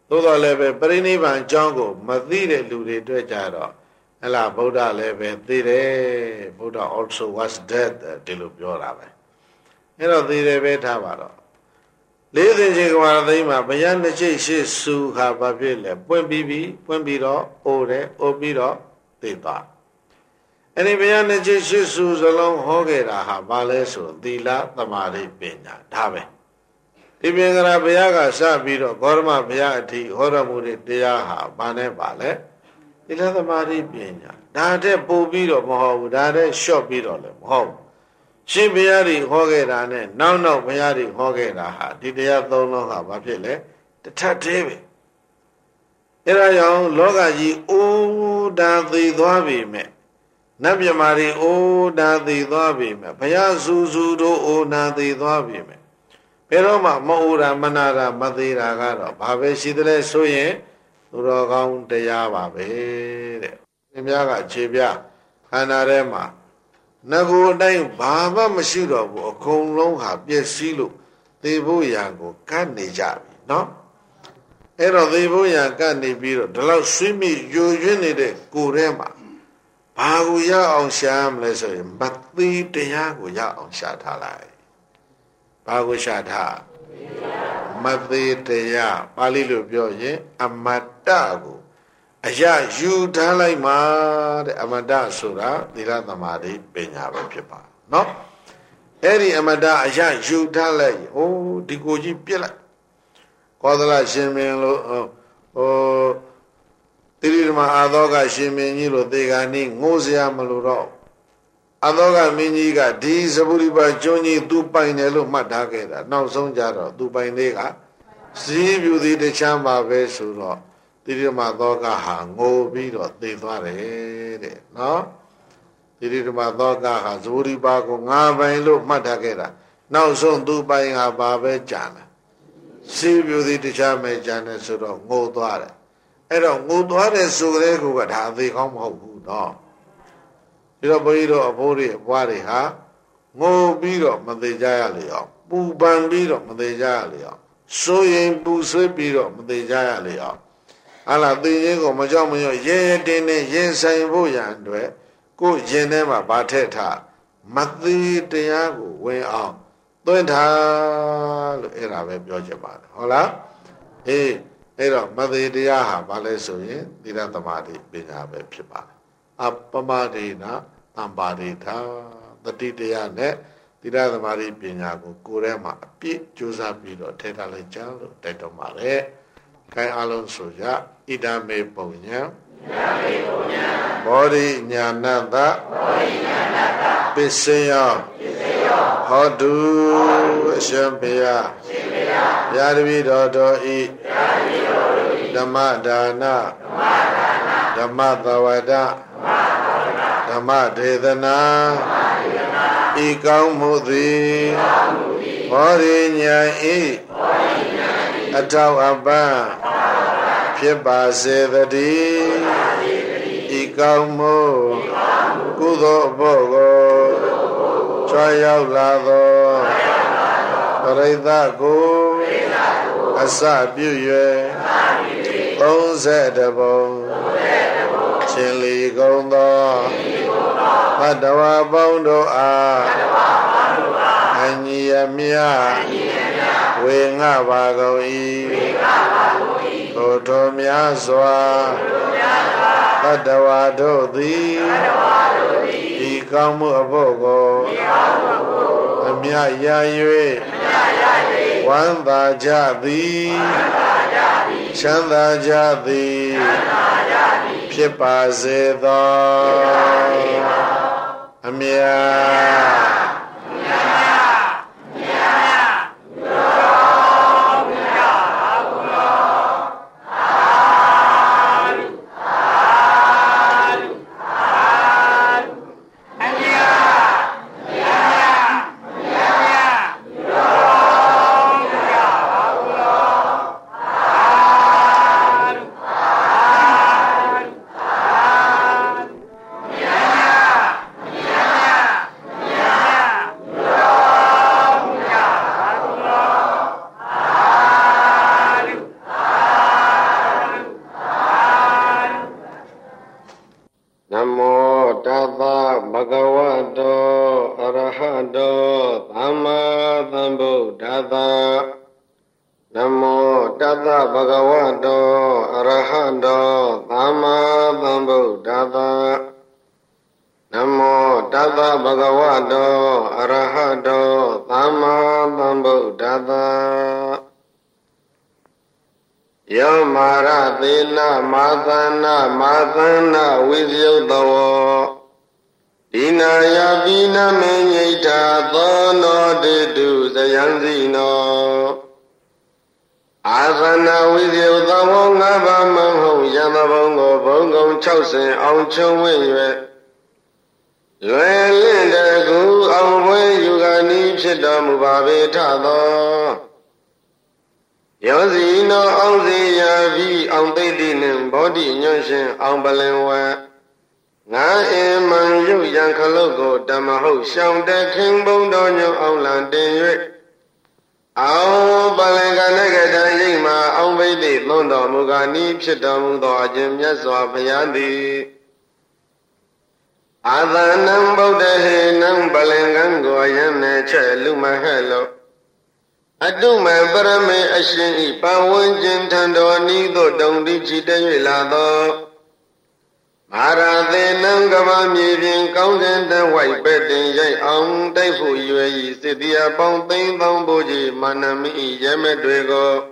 Speaker 1: သို့တော်လည်းပဲပရိနိဗ္ဗာန်အကြောင်းကိုမသိတဲ့လူတွေတွေ့ကြတော့ဟဲ့လားဗုဒ္ဓလည်းပဲသိတယ်ဗုဒ္ဓ also was dead ဒီလိုပြောတာပဲအဲ့တော့သိတယ်ပဲထားပါတော့လေးသိင်္ဂေကဝါသိမ်းမှာဘုရားနှစ်ချိတ်ရှိစုခါဘာဖြစ်လဲပွင့်ပြီးပြီးပွင့်ပြီးတော့အိုတယ်အိုပြီးတော့သိသွားအဲ့ဒီဘုရားနှစ်ချိတ်ရှိစုစလုံးဟောခဲ့တာဟာဘာလဲဆိုသီလသမာဓိပညာဒါပဲဒီပင်ကရာဘုရားကစပြီးတော့ဂေါရမဘုရားအထိဟောတော်မူတဲ့တရားဟာဘာနဲ့ပါလဲသီလသမာဓိပညာဒါတဲ့ပို့ပြီးတော့မဟုတ်ဘူးဒါတဲ့လျှော့ပြီးတော့လည်းမဟုတ်ဘူးရှင်ဘုရားကြီးဟောခဲ့တာနဲ့နောက်နောက်ဘုရားကြီးဟောခဲ့တာဟာဒီတရားသုံးလုံးဟာဘာဖြစ်လဲတထပ်သေးပဲအဲဒါကြောင့်လောကကြီးအိုးဒါသိသွားပြီမဲ့နတ်မြမာတွေအိုးဒါသိသွားပြီမဲ့ဘုရားစူစူတို့အိုးနာသိသွားပြီမဲ့ဘယ်တော့မှမအိုးတာမနာတာမသေးတာကတော့ဘာပဲရှိသလဲဆိုရင်သူတော်ကောင်းတရားပါပဲတဲ့ဒီများကခြေပြခန္ဓာထဲမှာငကိုအတိုင်းဘာမှမရှိတော့ဘူးအကုန်လုံးဟာပျက်စီးလို့သေဖို့ရန်ကိုကတ်နေကြပြီနော်အဲ့တော့သေဖို့ရန်ကတ်နေပြီးတော့ဒီလောက်ဆွေးမိယိုယွင်းနေတဲ့ကိုယ်ထဲမှာဘာကိုရအောင်ရှာမလဲဆိုရင်မသိတရားကိုရအောင်ရှာထားလိုက်ဘာကိုရှာထားမသိတရားပါဠိလိုပြောရင်အမတ္တကိုအရာယူထားလိုက်မှာတဲ့အမတ္တဆိုတာသီလသမာဓိပညာပဲဖြစ်ပါနော်အဲ့ဒီအမတ္တအရာယူထားလိုက်ဟိုဒီကိုကြီးပြစ်လိုက်ကောသလရှင်မင်းလို့ဟိုတိရိဓမ္မအာသောကရှင်မင်းကြီးလို့သေဂာနိငိုးစရာမလိုတော့အာသောကမင်းကြီးကဒီသဗ္ဗုရိပါကျွန်းကြီးသူပိုင်တယ်လို့မှတ်ထားခဲ့တာနောက်ဆုံးကြတော့သူပိုင်လေးကစည်းပြူသည်တခြားမှာပဲဆိုတော့တိရိဓမ္မသောကဟာငိုပြီးတော့သေသွားတယ်တဲ့နော်တိရိဓမ္မသောကဟာသဗ္ဗုရိပါကိုငါပိုင်လို့မှတ်ထားခဲ့တာနောက်ဆုံးသူပိုင်ကဘာပဲကြံတယ်စည်းပြူသည်တခြားမဲ့ကြံတယ်ဆိုတော့ငိုသွားတယ်အဲ့တော့ငိုသွားတဲ့ဆိုကလေးကဒါအသေးကောင်းမဟုတ်ဘူးနော်ဒီတော့ဘုန်းကြီးတို့အဖိုးတွေအပွားတွေဟာငိုပြီးတော့မသေးကြရလေအောင်ပူပန်ပြီးတော့မသေးကြရလေအောင်ဆိုရင်ပူဆွေးပြီးတော့မသေးကြရလေအောင်ဟာလာသိရင်ကိုမကြောက်မရွံ့ရဲရဲတင်းတင်းရင်ဆိုင်ဖို့ရန်အတွက်ကိုယ်ရင်ထဲမှာဗာထက်ထားမသိတရားကိုဝင်အောင်သွင်းထားလို့အဲ့ဒါပဲပြောချင်ပါတယ်ဟုတ်လားအေးအဲ့တော့မသိတရားဟာဘာလဲဆိုရင်သီလသမာဓိပညာပဲဖြစ်ပါတယ်အပမဒေနာတံပါဒေသာတတိတရားနဲ့သီလသမာဓိပညာကိုကိုယ်ထဲမှာအပြည့်ကြိုးစားပြီးတော့ထည့်ထားလိုက်ကြလို့တိုက်တော်ပါတယ်။ခိုင်းအလုံးဆိုကြဣဒံမေပုံညာဣဒံမေပုံညာဘောဓိညာဏတ္တဘောဓိညာဏတ္တပစ္စယပစ္စယဟောတုအရှင်ဘုရားရှင်ဘုရားဗျာတပိတော်တော်ဤဗျာတပိတော်တော်ဤဓမ္မဒါနဓမ္မဒါနဓမ္မသဝဒဓမ္မဒေသနာဤကောင်းမှုသည်ဘောဓိညာဤအထောက်အပံ့ဖြစ်ပါစေတည်းဤကောင်းမှုကုသိုလ်အဖို့ကိုကြွရောက်လာသောပရိသတ်ကိုအစပြု၍သုံးဆယ်တပုံရှင်လီကုန်သောဘဒဝါပေါင်းတို့အားအညီအမြဝေငှပါကုန်၏ထိုထိုများစွာဘဒဝါတို့သည်ဤကောင်းမှုအဖို့ကိုအမြရ၍ဝမ်းသာကြသည်ချမ်းသာကြသည်ဖြစ်ပါစေသောအမြ
Speaker 2: Namo Tata Bhagavato Arahando Dhamma Sambuddhassa. Namo Tata Bhagavato Arahando Dhamma Sambuddhassa. Yamara Dina Madana Madana Visyuddhavo Dinaya Vina Menyita Dhono Didu Sayanzino Asana Visyuddhavo Ngaba Manghong Yandavongo Bongong Chausen Aung Chung Wenye Luen Linde Gu Aung Wen Yugani Chita Mubabe Tado Yazino Aungzi Yavi Aung Tedinin Bodhi Nyonshin Aung Balenwa Nga Eman Yu Yang Kalogo Damaho Xiang De King Bondo Nyo Aung Lan Den Yue Aung Balenga Negata Yima Aung Vedi Londo Mugani Pshita Mudo Ajim Yaswa Payandi Adhanam Bodhe Nam Balengan Go Ayam Che Luma Hello Aduma Parame Ashin Pawan Tando Nido Dondi Chita Lado Marade Nangava Mivin Kaungan and White Bedding Yay Aung Daifu Yui Sidia Ponting Bamboji Manami Yamedwego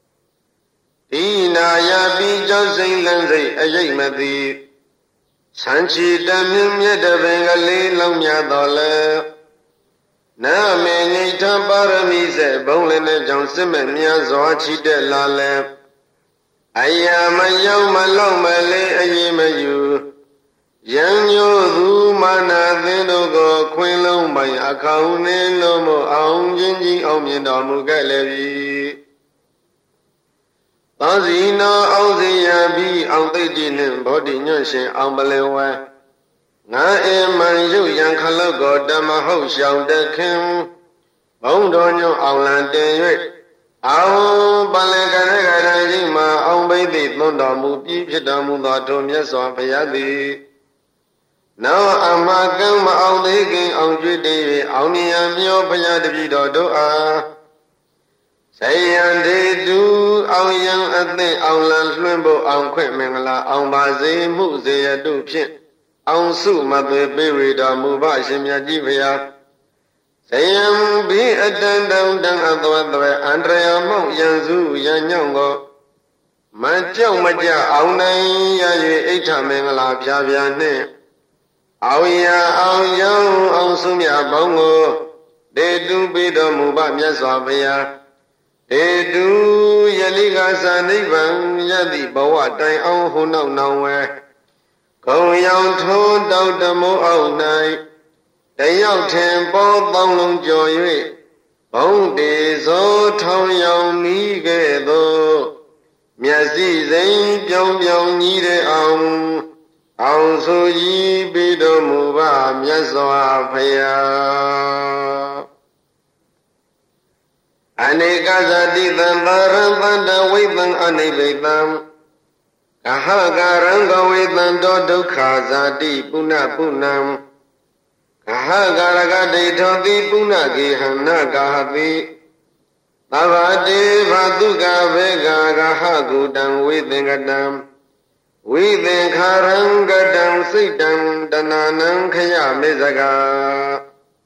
Speaker 2: Tina Yabi Josin Lanzi Ayamadi Sanchi Damim Yadavengali Lamya Dole Na me ni tamparami se bonglene Johnson Mia Zoachi de Lale Ayama Yama Lomale Ayemayu Yang Yu Mana Zenogo Queen Long by Akaune Lomo Aung Jinji Ominomu Galevi Tazina Auzia Bi Audidin Body Nushin Ambalewa Na Eman Yu Yang Kalogo Damaho Xiao De Kim Bondonyo Aung Den Aung Balenga Yima Aung Vedi Londo Mupi Pshitamu Dato Yaswa Payadi Now Amakam Aung Degin Aung Judi Aung Niyam Yo Payadi Doa Sayan De Du Aung Yang Ate Aung Lan Lumbo Aung Kwet Mengala Aung Bazi Mu Zeya Du Pshin Aung Su Mate Birida Muba Shimya Jivaya Sayam Bi Atandam Dang Atwatwe Andrea Mount Yanzu Yanyango Manchong Maja Aung Nai Yayu Eita Mengala Pya Ne Aung Ya Aung Yang Aung Sumya Bongo De Du Bido Muba Myaswa Paya De Du Yaliga Saniban Yadi Bawa Dai Aung Hunau Nawe Kong Yang Thon Dao Damo Aung Nai Dayao Ten Bo Dong Long Jo Yue Bong De So Tong Yang Ni Ge Do Myasi Zain Pyong Pyong Ni De Aung Aung Su Yi Bido Muba Myaswa Phaya Aneka Zati Tantaran Tanta Waitan Anivetam Kahagaranga Vedanto Dukha Zati Puna Punam Kahagaraga De Thoti Puna Gihana Gahati Tavati Vatuka Vega Gahagutam Vidingatam Vidinkarangatam Sitam Dananam Kaya Mezaga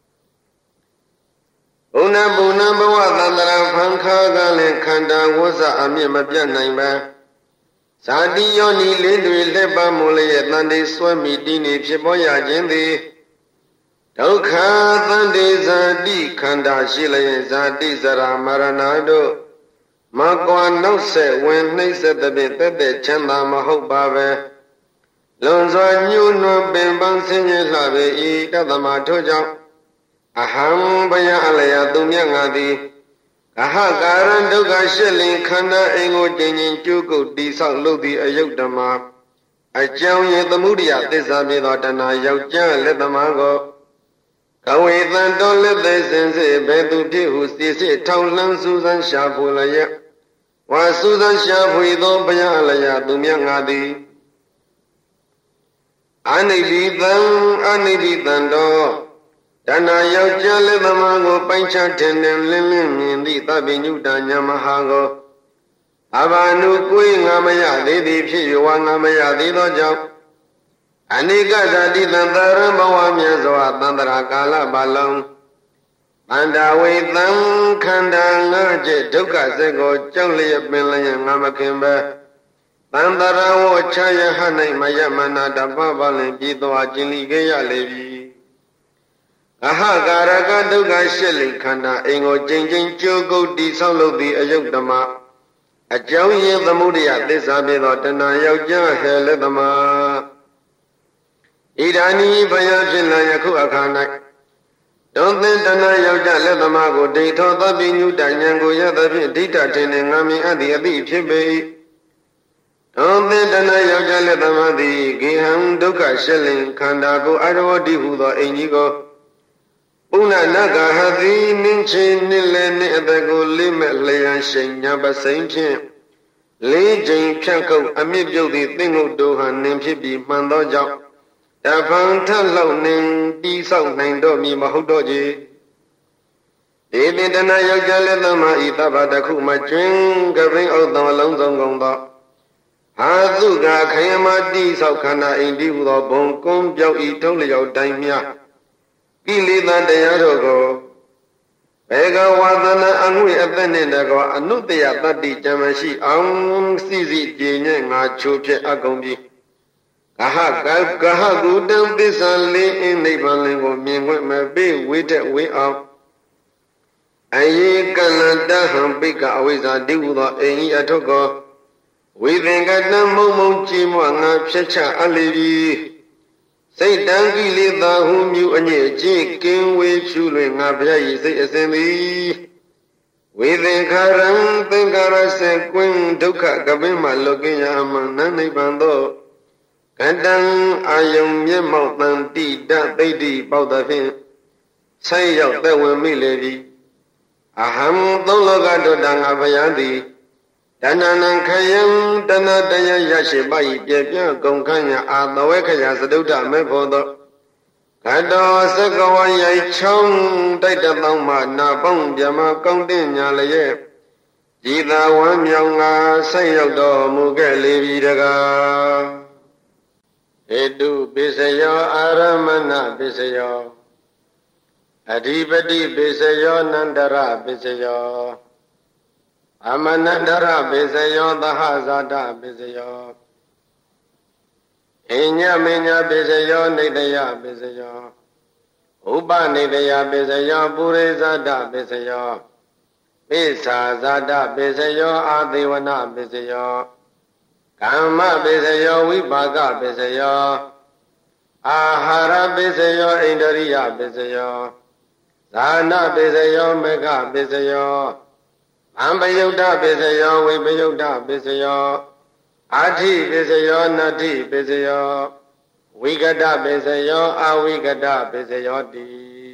Speaker 2: Una Puna Bhavadandara Pankha Gale Kanda Wasa Amya Mapya Naima Sadi Yoni Lindu Lepa Mule Nandi Swami Dini Pipoya Jindi Dukha Tandi Zadi Kanda Shila Zadi Zara Maranado Magwa no se when they said the bit that the Chanda Mahobave Lonzo New No Bimban Singing Lave E Kadamatoja Aham Baya Alaya Dumyangadi Ahagaran Duga Shilling Kanda Engo Jinin Jugo Disa Ludi Ayodama Ajam the Mudia Disabida Dana Yauja let the Mago Kawi than don't let the sense Bedu who sees it Taulan Susan Shapulaya Was Susan Shapuido Bayalaya Dumyangadi Anibidan Anibidan do တဏှာယောက်ျားလက်သမားကိုပိုင်းခြားထင်တယ်လင်းလင်းမြင်သည့်သဗ္ဗညုတညာမဟာကိုအဘာနုကိုယ်ငါမရသေးသည်ဖြစ်၍ဝါငါမရသေးသောကြောင့်အနိကဇာတိသံသရံဘဝမြတ်စွာသန္တရာကာလပတ်လုံးမန္တဝေသံခန္ဓာငါးချက်ဒုက္ခစက်ကိုကြောက်လျက်ပင်လျက်ငါမခင်ပဲသန္တရာဝချယဟ၌မယမနာတပပလင်ပြည်သွားခြင်းလိခဲ့ရလေပြီအဟကာရကဒုက္ခရှစ်လိခန္ဓာအိမ်ကိုကျင့်ချင်းကြိုးကုတ်တိဆောက်လုပ်သည့်အယုတ်တမအကြောင်းရင်းသမုဒယသစ္စာဖြစ်သောတဏှာယောက်ျားဟဲလက်သမာဣဒာနိဘယဖြစ်လာယခုအခါ၌ဒုံသင်တဏှာယောက်ျားလက်သမာကိုဒိဋ္ဌောသဗ္ဗညုတဉာဏ်ကိုရသဖြင့်ဒိဋ္ဌထင်နေငါမြင်အပ်သည့်အသည့်ဖြစ်ပေ၏ဒုံသင်တဏှာယောက်ျားလက်သမာသည်ဂေဟံဒုက္ခရှစ်လင်ခန္ဓာကိုအရဝတိဟုသောအိမ်ကြီးကိုပုဏ္ဏနဂဟတိနင်းချင်းနစ်လည်းနှင့်အသက်ကိုလေးမဲ့လျံရှိန်ညာပစိမ့်ဖြင့်လေးချိန်ဖြတ်ခုတ်အမြင့်ပြုတ်သည့်သင်္ကုတ်တို့ဟန်နင်းဖြစ်ပြီးမှန်သောကြောင့်တဖန်ထလောက်နှင်တိဆောက်နိုင်တော့မည်မဟုတ်တော့ကြည်ဒီပင်တဏယောက်ျားလက်သမာဤသဗ္ဗတခုမကျွင်းကပင်ဥသောအလုံးစုံကုန်သောဟာသုကခယမတိဆောက်ခန္ဓာအိမ်တိဟုသောဘုံကုန်းပြောက်ဤထုံးလျောက်တိုင်းများကိလေသာတရားတို့ကိုဘေကဝါသနာအငွေအသက်နှင့်တကောအနုတ္တယတတ္တိကြံမရှိအောင်စီစီကြည်ညက်ငါချိုးဖြစ်အကုန်ပြီကဟကကဟကုတံသစ္စာလေးအင်းနိဗ္ဗာန်လင်ကိုမြင်ခွင့်မပေးဝိတက်ဝေအောင်အယေကလန္တဟံပိကအဝိဇ္ဇာတိဟုသောအိမ်ဤအထုကောဝိသင်္ကတံမုံမုံကြည်မွငါဖြတ်ချအပ်လေပြီစိတ်တံကိလေသာဟုမြူအညစ်အကြေးကင်းဝေးဖြူလွင်ငါဘုရား၏စိတ်အစဉ်သည်ဝေသင်္ခါရံသင်္ခါရစေကွင်းဒုက္ခကပင်းမှလွတ်ကင်းရမှန်နိဗ္ဗာန်သောကတံအာယုံမျက်မှောက်တန်တိတသိတ္တိပေါသဖြင့်ဆိုင်ရောက်သက်ဝင်မိလေပြီအဟံသုံးလောကတို့တံငါဘုရားသည်တဏ္ဏနံခယံတဏ္ဍတယရရှိပါ၏ပြပြကုန်ခန့်ရအာသဝေခယသတုဒ္ဓမေဖို့သောကတောသကဝရိုက်ချောင်းတိုက်တသောမှနာပေါင်းပြမကောင်းတင်ညာလျက်ကြည်သာဝမ်းမြောင်ငါဆက်ရောက်တော်မူခဲ့လေပြီတကားဟေတုပိစယောအာရမဏပိစယောအဓိပတိပိစယောနန္တရပိစယောအမနန္တရပိစယောသဟဇာတပိစယောအညမညပိစယောနေတယပိစယောဥပနေတယပိစယောပုရိဇာတပိစယောပိသာဇာတပိစယောအာသေဝနပိစယောကမ္မပိစယောဝိပါကပိစယောအာဟာရပိစယောဣန္ဒရိယပိစယောဇာနာပိစယောမေဃပိစယောအံပယုတ်တပိစယောဝိပယုတ်တပိစယောအာထိပိစယောနတ္ထိပိစယောဝိကတပိစယောအဝိကတပိစယောတိ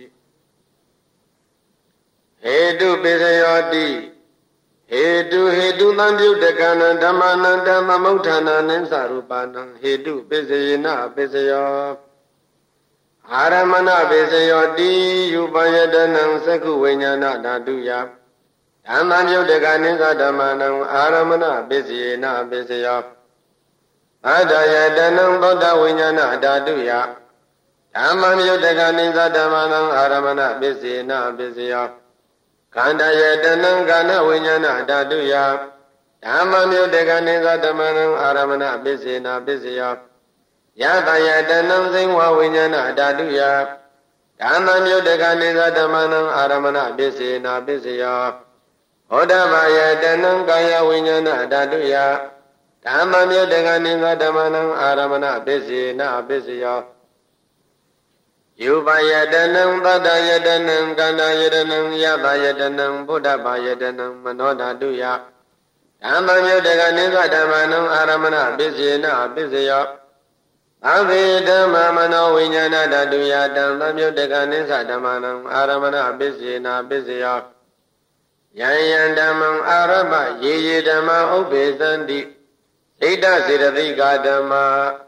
Speaker 2: ဟေတုပိစယောတိဟေတုဟေတုသံပြုတကနံဓမ္မနံဓမ္မမုဋ္ဌာနာနိသရူပနံဟေတုပိစယေနပိစယောအာရမဏပိစယောတိယူပယတနံသက္ခုဝိညာဏဓာတုယဓမ္မမြုတ်တကနိသဓမ္မနံအာရမဏပိစယေနပိစယောအတယတနံသောတဝိညာဏဓာတုယဓမ္မမြုတ်တကနိသဓမ္မနံအာရမဏပိစယေနပိစယောခန္ဓာယတနံကာဏဝိညာဏဓာတုယဓမ္မမြုတ်တကနိသဓမ္မနံအာရမဏပိစယေနပိစယောယတယတနံစိဝဝိညာဏဓာတုယဓမ္မမြုတ်တကနိသဓမ္မနံအာရမဏပိစယေနပိစယောဟောတဘာယတနံကာယဝိညာဏဓာတုယဓမ္မမြုတ်တကနိသဓမ္မနံအာရမဏပိစယေနပိစယောယူပါယတနံသတ္တယတနံကန္တာယတနံယတယတနံဘုဒ္ဓဘာယတနံမနောဓာတုယဓမ္မမြုတ်တကနိသဓမ္မနံအာရမဏပိစယေနပိစယောအဘိဓမ္မမနောဝိညာဏဓာတုယဓမ္မမြုတ်တကနိသဓမ္မနံအာရမဏပိစယေနပိစယောယံယံဓမ္မံအာရပယေယေဓမ္မဥပ္ပေသန္တိဣဒ္ဓစေတသိကဓမ္မ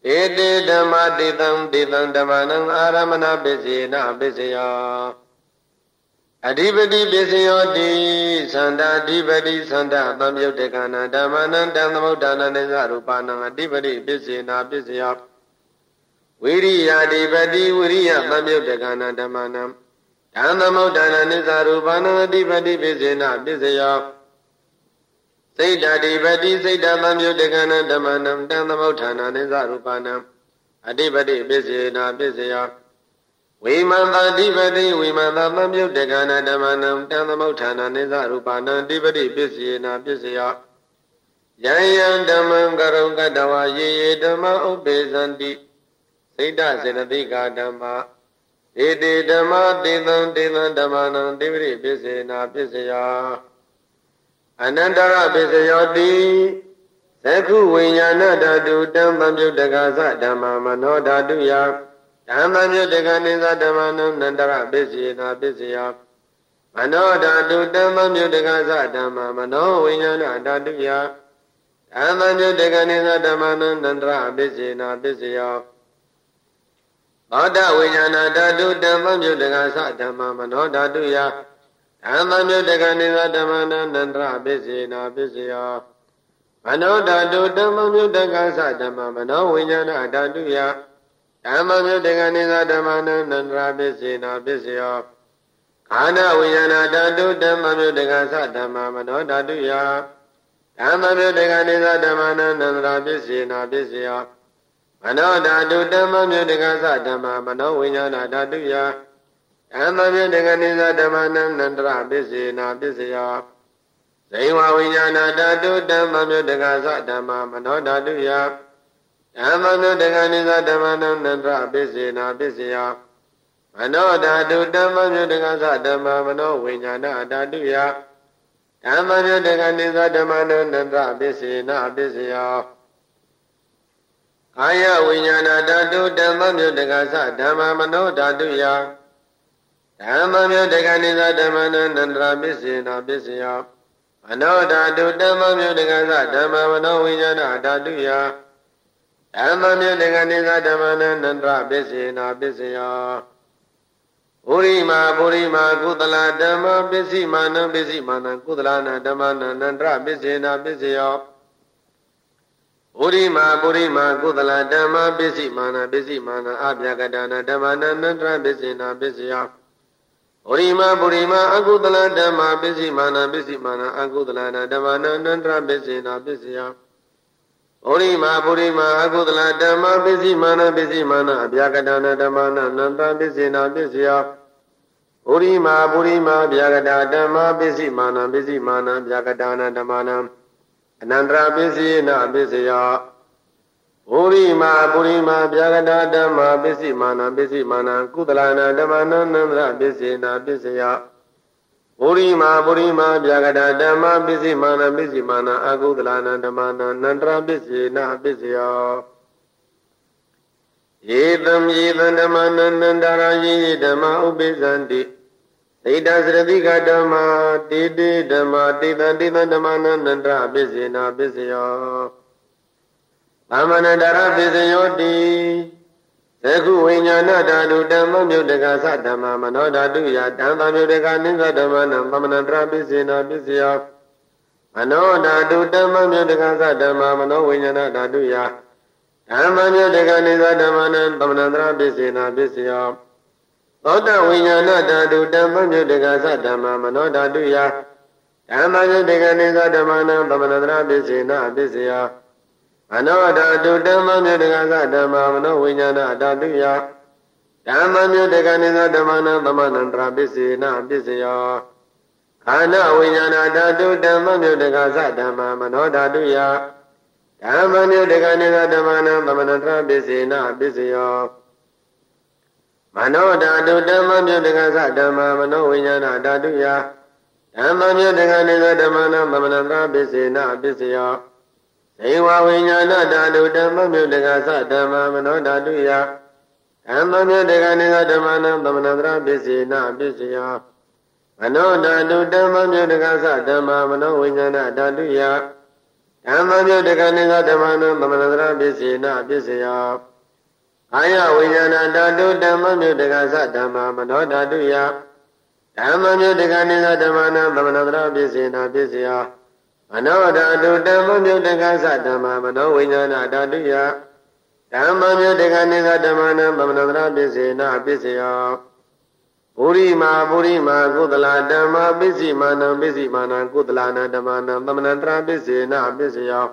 Speaker 2: เอเตธรรมติตังติตังธรรมานังอารมณปิสีนาปิสยาอธิปติปิสယောတိသန္တာအဓိပတိသန္တာသံယုတ်တကနာဓမ္မနံတံသမုဒ္ဒနာနိသရူပနံအဓိပတိပိစေနာပိစယောဝိရိယအဓိပတိဝိရိယသံယုတ်တကနာဓမ္မနံတံသမုဒ္ဒနာနိသရူပနံအဓိပတိပိစေနာပိစယောစိတ်ဓာတိပတိစိတ်ဓာသံယုတ်တကနာဓမ္မနံတံသမုဒ္ဒနာနိသရူပနံအဓိပတိပိစေနာပိစယောဝိမန္တအဓိပတိဝိမန္တသံယုတ်တကနာဓမ္မနံတံသမုဋ္ဌာနာနိသရူပနံအဓိပတိပစ္စယေနာပစ္စယယံယံဓမ္မံကရုံကတဝါယေယေဓမ္မဥပ္ပေသန္တိစိတ်တစေနတိကာဓမ္မဧတေဓမ္မတေသံတေသံဓမ္မနံအဓိပတိပစ္စယေနာပစ္စယအနန္တရပစ္စယောတိသက္ခုဝိညာဏဓာတုတံသံယုတ်တကသဓမ္မမနောဓာတုယဓမ္မမြတ်တကနိသဓမ္မနံနန္တရပစ္စယေနာပစ္စယမနောဓာတုဓမ္မမြတ်တကသဓမ္မမနောဝိညာဏဓာတုယဓမ္မမြတ်တကနိသဓမ္မနံနန္တရပစ္စယေနာပစ္စယသောတဝိညာဏဓာတုဓမ္မမြတ်တကသဓမ္မမနောဓာတုယဓမ္မမြတ်တကနိသဓမ္မနံနန္တရပစ္စယေနာပစ္စယမနောဓာတုဓမ္မမြတ်တကသဓမ္မမနောဝိညာဏဓာတုယဓမ္မမြတ်တကနိသဓမ္မနံနန္တရပစ္စေနာပစ္စယောခန္ဓာဝိညာဏဓာတုဓမ္မမြတ်တကသဓမ္မမနောဓာတုယဓမ္မမြတ်တကနိသဓမ္မနံနန္တရပစ္စေနာပစ္စယောမနောဓာတုဓမ္မမြတ်တကသဓမ္မမနောဝိညာဏဓာတုယဓမ္မမြတ်တကနိသဓမ္မနံနန္တရပစ္စေနာပစ္စယောဇိဝဝိညာဏဓာတုဓမ္မမြတ်တကသဓမ္မမနောဓာတုယဓမ္မနုတကနိသဓမ္မနံနန္တရပစ္စေနာပစ္စယမနောဓာတုဓမ္မမြတ်တကသဓမ္မမနောဝိညာဏဓာတုယဓမ္မမြတ်တကနိသဓမ္မနံနန္တရပစ္စေနာပစ္စယကာယဝိညာဏဓာတုဓမ္မမြတ်တကသဓမ္မမနောဓာတုယဓမ္မမြတ်တကနိသဓမ္မနံနန္တရပစ္စေနာပစ္စယမနောဓာတုဓမ္မမြတ်တကသဓမ္မမနောဝိညာဏဓာတုယဓမ္မမြတ်တကနိသဓမ္မနံနန္တရပစ္စေနာပစ္စယပုရိမာပုရိမာကုသလဓမ္မပစ္စည်းမာနံပစ္စည်းမာနံကုသလနာဓမ္မနံနန္တရပစ္စေနာပစ္စယောပုရိမာပုရိမာကုသလဓမ္မပစ္စည်းမာနံပစ္စည်းမာနံအပြကတနာဓမ္မနံနန္တရပစ္စေနာပစ္စယောပုရိမာပုရိမာအကုသလဓမ္မပစ္စည်းမာနံပစ္စည်းမာနံအကုသလနာဓမ္မနံနန္တရပစ္စေနာပစ္စယောပုရိမာပုရိမာအကုသလဓမ္မပစ္စည်းမာနပစ္စည်းမာနအပြာကတနာဓမ္မနာနန္တပစ္စေနာပစ္စယပုရိမာပုရိမာအပြာကတဓမ္မပစ္စည်းမာနပစ္စည်းမာနအပြာကတနာဓမ္မနာအနန္တရပစ္စည်းနာပစ္စယပုရိမာပုရိမာအပြာကတဓမ္မပစ္စည်းမာနပစ္စည်းမာနကုသလနာဓမ္မနာနန္တရပစ္စေနာပစ္စယပုရိမာပုရိမာဗျာကတာဓမ္မပစ္စည်းမာနပစ္စည်းမာနအကုသလနာဓမ္မနာနန္တရပစ္စေနာပစ္စယောယေတံယေတံဓမ္မနန္တရာယေယေဓမ္မဥပ္ပဇန္တိသိတသရတိကဓမ္မတေတေဓမ္မတေတံတေတံဓမ္မနန္တရပစ္စေနာပစ္စယောသမ္မနန္တရပစ္စယောတိသက္ခုဝိညာဏဓာတုဓမ္မမြုတ်တကသဓမ္မမနောဓာတုယဓမ္မမြုတ်တကနိသဓမ္မနံသမဏတရပစ္စေနာပစ္စယောမနောဓာတုဓမ္မမြုတ်တကသဓမ္မမနောဝိညာဏဓာတုယဓမ္မမြုတ်တကနိသဓမ္မနံသမဏတရပစ္စေနာပစ္စယောသောတဝိညာဏဓာတုဓမ္မမြုတ်တကသဓမ္မမနောဓာတုယဓမ္မမြုတ်တကနိသဓမ္မနံသမဏတရပစ္စေနာပစ္စယောမနောဓာတုဓမ္မမြတ်တကသဓမ္မမနောဝိညာဏဓာတုယဓမ္မမြတ်တကနိသဓမ္မနံသမဏန္တရာပစ္စေနာပစ္စယောခန္ဓာဝိညာဏဓာတုဓမ္မမြတ်တကသဓမ္မမနောဓာတုယဓမ္မမြတ်တကနိသဓမ္မနံသမဏန္တရာပစ္စေနာပစ္စယောမနောဓာတုဓမ္မမြတ်တကသဓမ္မမနောဝိညာဏဓာတုယဓမ္မမြတ်တကနိသဓမ္မနံသမဏန္တရာပစ္စေနာပစ္စယောဇေဝဝိညာဏဓာတုဓမ္မမြုတကသဓမ္မမနောဓာတုယဓမ္မမြုတကနိသဓမ္မနံသမဏတရပစ္စေနာပစ္စယမနောဓာတုဓမ္မမြုတကသဓမ္မမနောဝိညာဏဓာတုယဓဓမ္မမြုတ်တကနိသဓမ္မနံသမဏတရပစ္စေနပစ္စယောကာယဝိညာဏဓာတုဓမ္မမြုတ်တကသဓမ္မမနောဓာတုယဓမ္မမြုတ်တကနိသဓမ္မနံသမဏတရပစ္စေနပစ္စယောမနောဓာတုဓမ္မမြုတ်တကသဓမ္မမနောဝိညာဏဓာတုယဓမ္မမြုတ်တကနိသဓမ္မနံသမဏတရပစ္စေနပစ္စယောပုရိမာပုရိမာကုသလဓမ္မပစ္စည်းမာနံပစ္စည်းမာနံကုသလနာဓမ္မနံသမဏတရပစ္စေနပစ္စယော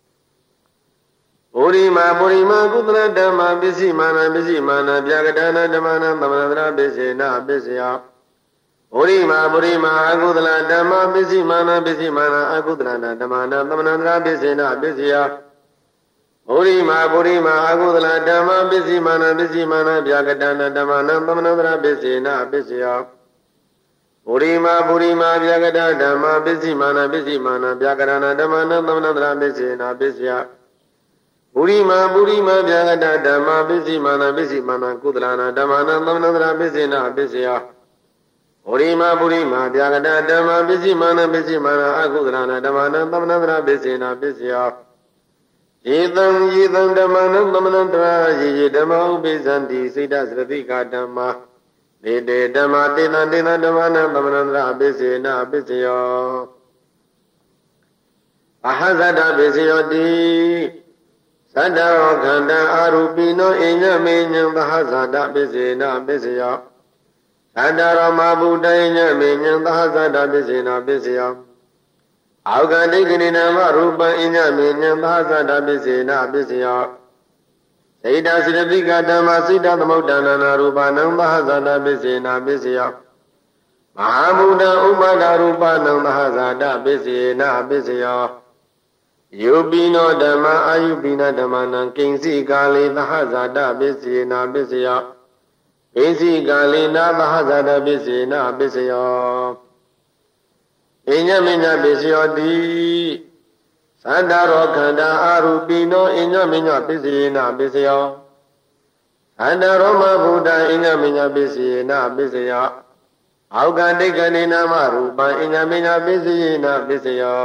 Speaker 2: ပုရိမာပုရိမာကုသလဓမ္မပစ္စည်းမာနံပစ္စည်းမာနံပြာကတနာဓမ္မနံသမဏတရပစ္စေနပစ္စယောပုရိမာပုရိမာအကုသလဓမ္မပစ္စည်းမာနံပစ္စည်းမာနံအကုသလနာဓမ္မနံသမဏတရပစ္စေနပစ္စယောပုရိမာပုရိမာအကုသလဓမ္မပစ္စည်းမာနံပစ္စည်းမာနံပြာကတနာဓမ္မနံသမဏတရပစ္စေနပစ္စယောပုရိမာပုရိမာပြာကတဓမ္မပစ္စည်းမာနံပစ္စည်းမာနံပြာကတနာဓမ္မနံသမဏတရပစ္စေနပစ္စယောပုရိမာပုရိမာပြာကတဓမ္မပစ္စည်းမာနံပစ္စည်းမာနံကုသလနာဓမ္မနံသမဏတရပစ္စေနပစ္စယောပုရိမာပုရိမာပြာကတဓမ္မပစ္စည်းမာနံပစ္စည်းမာနံအကုသလနာဓမ္မနံသမဏတရပစ္စေနပစ္စယောယေတံယေတံဓမ္မနံသမဏတရာယေယေဓမ္မဥပိသန္တိစိတ္တသရတိကဓမ္မဒေတေဓမ္မတေနတေနဓမ္မနံသမဏတရာပစ္စေနပစ္စယောအဟဇတပစ္စယောတိသတ္တရောခန္ဓာအာရူပိနောအညမေညံသဟဇတပစ္စေနပစ္စယောသတ္တရောမဗုဒ္ဓညမေညံသဟဇတပစ္စေနပစ္စယောအောကတိကနိနာမရူပံအညမေညံသဟဇတပစ္စေနပစ္စယောစိတ္တစိတတိကဓမ္မစိတ္တသမုဒ္ဒနာနာရူပနံသဟဇတပစ္စေနပစ္စယောမဟာဗုဒ္ဓဥပါဒရူပနံသဟဇတပစ္စေနပစ္စယောယုပိနောဓမ္မအာယုပိနဓမ္မနံကိဉ္စီကာလေသဟဇတပစ္စေနပစ္စယောကိဉ္စီကာလေနသဟဇတပစ္စေနပစ္စယောအညမေညပစ္စယောတိသန္တာရောခန္ဓာအာရူပိနောအညမေညပစ္စယေနပစ္စယောသန္တာရောမဗုဒ္ဓအညမေညပစ္စယေနပစ္စယောအောကတိကနိနာမရူပံအညမေညပစ္စယေနပစ္စယော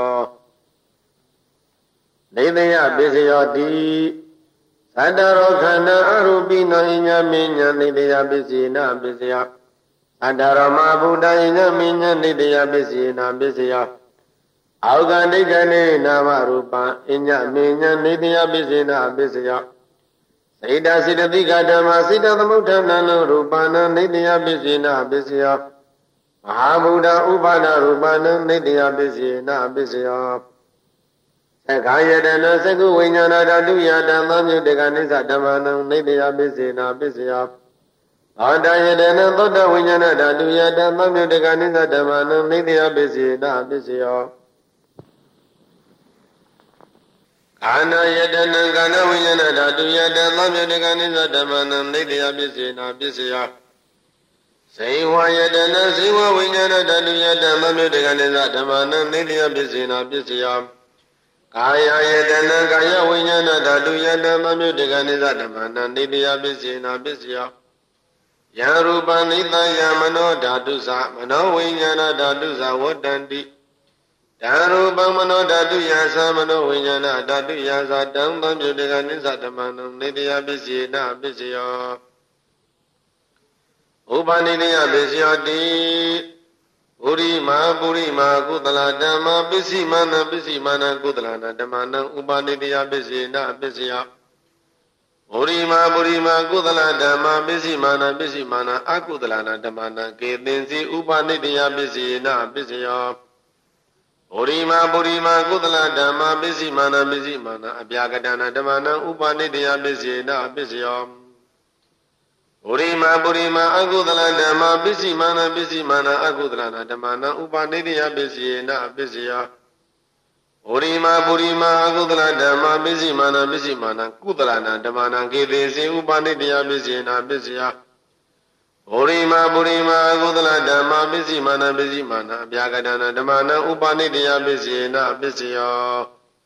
Speaker 2: နေတယပစ္စယောတိသန္တာရောခန္ဓာအာရူပိနောအညမေညနေတယပစ္စယေနပစ္စယောအတ္တရမဗုဒ္ဓယိနမိညနိတယပစ္စယေနပစ္စယအောကတိကနေနာမရူပံအညမိညနိတယပစ္စေနပစ္စယစိတ္တစိတတိကဓမ္မစိတ္တသမုဋ္ဌာနံရူပနံနိတယပစ္စေနပစ္စယမဟာဗုဒ္ဓဥပါဒရူပနံနိတယပစ္စေနပစ္စယသက္ခာယတနာသက္ကုဝိညာဏဓာတုယဓမ္မမြုတ္တကနိစ္စဓမ္မနံနိတယပစ္စေနပစ္စယသောတယတနာသောတဝိညာဏဓာတုယဓမ္မမြုတ္တကနိစ္စဓမ္မနံနိတယပစ္စေနပစ္စယောခန္ဓာယတနာခန္ဓာဝိညာဏဓာတုယဓမ္မမြုတ္တကနိစ္စဓမ္မနံနိတယပစ္စေနပစ္စယောဇိဝယတနာဇိဝဝိညာဏဓာတုယဓမ္မမြုတ္တကနိစ္စဓမ္မနံနိတယပစ္စေနပစ္စယောကာယယတနာကာယဝိညာဏဓာတုယဓမ္မမြုတ္တကနိစ္စဓမ္မနံနိတယပစ္စေနပစ္စယောယရူပနိတယမနောဓာတုသမနောဝိညာဏဓာတုသဝတ္တန္တိဓာရူပမနောဓာတုယသမနောဝိညာဏဓာတုယသတံသံပြုတကနိစ္စဓမ္မနံနိတယပစ္စေနပစ္စယောဥပနိတယပစ္စယောတိပုရိမာပုရိမာကုသလဓမ္မပစ္စည်းမာနပစ္စည်းမာနကုသလနာဓမ္မနံဥပနိတယပစ္စေနပစ္စယောပုရိမာပုရိမာကုသလဓမ္မပစ္စည်းမာနပစ္စည်းမာနအကုသလနာဓမ္မနံကေသင်္စီဥပနိတယပစ္စေနပစ္စယောပုရိမာပုရိမာကုသလဓမ္မပစ္စည်းမာနပစ္စည်းမာနအပြာကတနာဓမ္မနံဥပနိတယပစ္စေနပစ္စယောပုရိမာပုရိမာအကုသလဓမ္မပစ္စည်းမာနပစ္စည်းမာနအကုသလနာဓမ္မနံဥပနိတယပစ္စေနပစ္စယောပုရိမာပုရိမာအကုသလဓမ္မပစ္စည်းမာနပစ္စည်းမာနကုသလနာဓမ္မနံကေသေစေဥပနိတယပစ္စေနပစ္စယောပုရိမာပုရိမာအကုသလဓမ္မပစ္စည်းမာနပစ္စည်းမာနအပြာကတနာဓမ္မနံဥပနိတယပစ္စေနပစ္စယော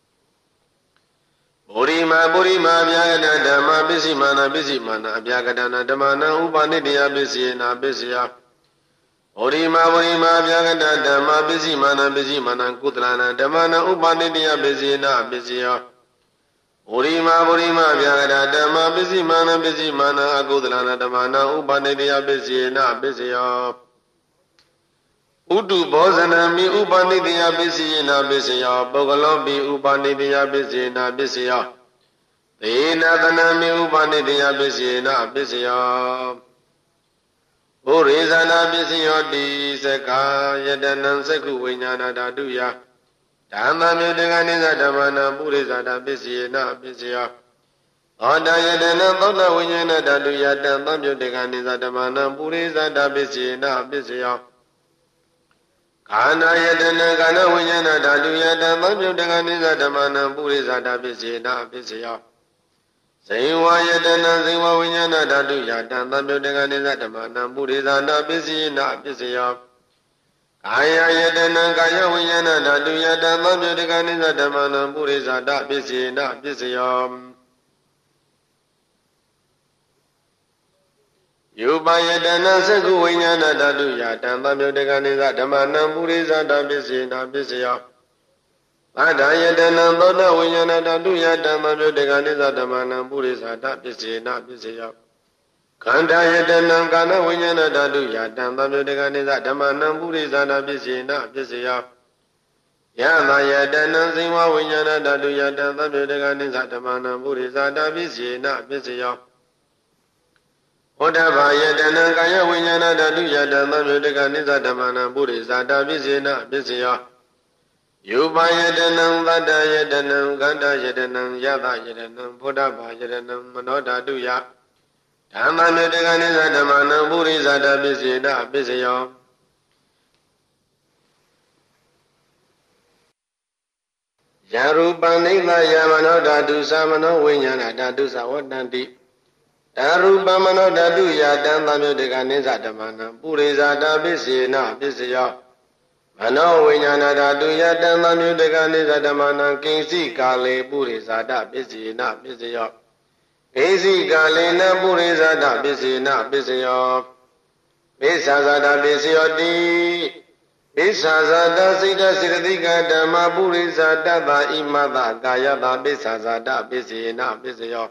Speaker 2: ပုရိမာပုရိမာအပြာကတဓမ္မပစ္စည်းမာနပစ္စည်းမာနအပြာကတနာဓမ္မနံဥပနိတယပစ္စေနပစ္စယော Urima urima vyagada dhamma bisi mana bisi mana kutlana dhammana upanitiya bisi na bisiya. Urima urima vyagada dhamma bisi mana bisi mana akutlana dhammana upanitiya bisi na bisiya. Udu bhosanami upanitiya bisi na bisiya. Bogalobi upanitiya bisi na bisiya. Tena tanami upanitiya bisi na bisiya. Urizana bisiyoti seka yadanan seku vinyana daduya. Dhamma myudaganiza dhammana purizada bisiyena bisiya. Oda yadana thoda vinyana daduya dhamma myudaganiza dhammana purizada bisiyena bisiya. Kana yadana kana vinyana daduya dhamma myudaganiza dhammana purizada bisiyena bisiya. Saiwa yadana saiwa vinyana dhatu yadana myudaganiza dhammana purizana bisiyena bisiya. Kaya yadana kaya vinyana dhatu yadana myudaganiza dhammana purizana bisiyena bisiya. Yupa yadana saku vinyana dhatu yadana myudaganiza dhammana purizana bisiyena bisiya. Ada yadana thoda vinyana dhatu yadana myudaganiza dhammana purizana bisiyena bisiya. Kanda yadana kana vinyana dhatu yadana myudaganiza dhammana purizana bisiyena bisiya. Yama yadana saiwa vinyana dhatu yadana myudaganiza dhammana purizana bisiyena bisiya. Odaba yadana kaya vinyana dhatu yadana myudaganiza dhammana purizana bisiyena bisiya. Yupa yadanam vada yadanam ganda yadanam yada yadanam bodhaba yadanam manodhatu ya. Dhamma myudaganiza dhammana purizana bisiyena bisiya. Yarupa nila yamanodhatu samano vinyana dhatu sawadanti. Darupa manodhatu ya dhamma myudaganiza dhammana purizana bisiyena bisiya. Mano vinyana dhatu yadana myudaganiza dhammana kinsi kale purizana bisiyena bisiya. Kinsi kale na purizana bisiyena bisiya. Bisasada bisiyoti. Bisasada sita siratika dhamma purizana dha imada gayada bisasada bisiyena bisiya.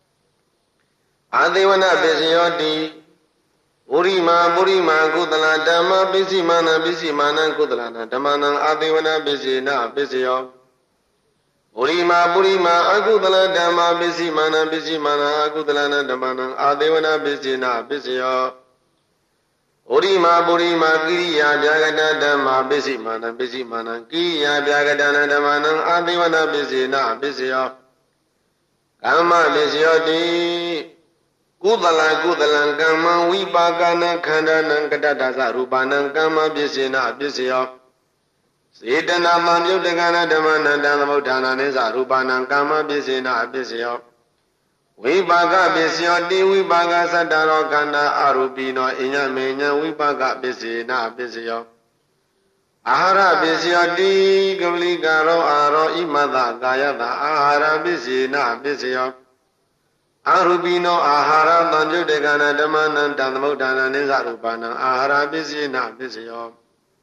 Speaker 2: Adivana bisiyoti. Urima urima kudala dhamma bisi mana bisi mana kudalana dhammana adivana bisiyena bisiya. Urima urima akudala dhamma bisi mana bisi mana akudalana dhammana adivana bisiyena bisiya. Urima urima kiriya vyagada dhamma bisi mana bisi mana kiriya vyagadana dhammana adivana bisiyena bisiya. Kama bisiyoti. Kudala kudala kama vipakana khandana kadadasa rupana kama bisiyena bisiya. Sedana mamyudagana dhammana dhammabuddhana nisa rupana kama bisiyena bisiya. Vipaka bisiyoti vipaka saddharo khanda arupino inyamenya vipaka bisiyena bisiya. Ahara bisiyoti kavalikaro aro imada gayada ahara bisiyena bisiya. Arupino ahara mamyudagana dhammana dhammabuddhana nisa rupana ahara bisiyena bisiya.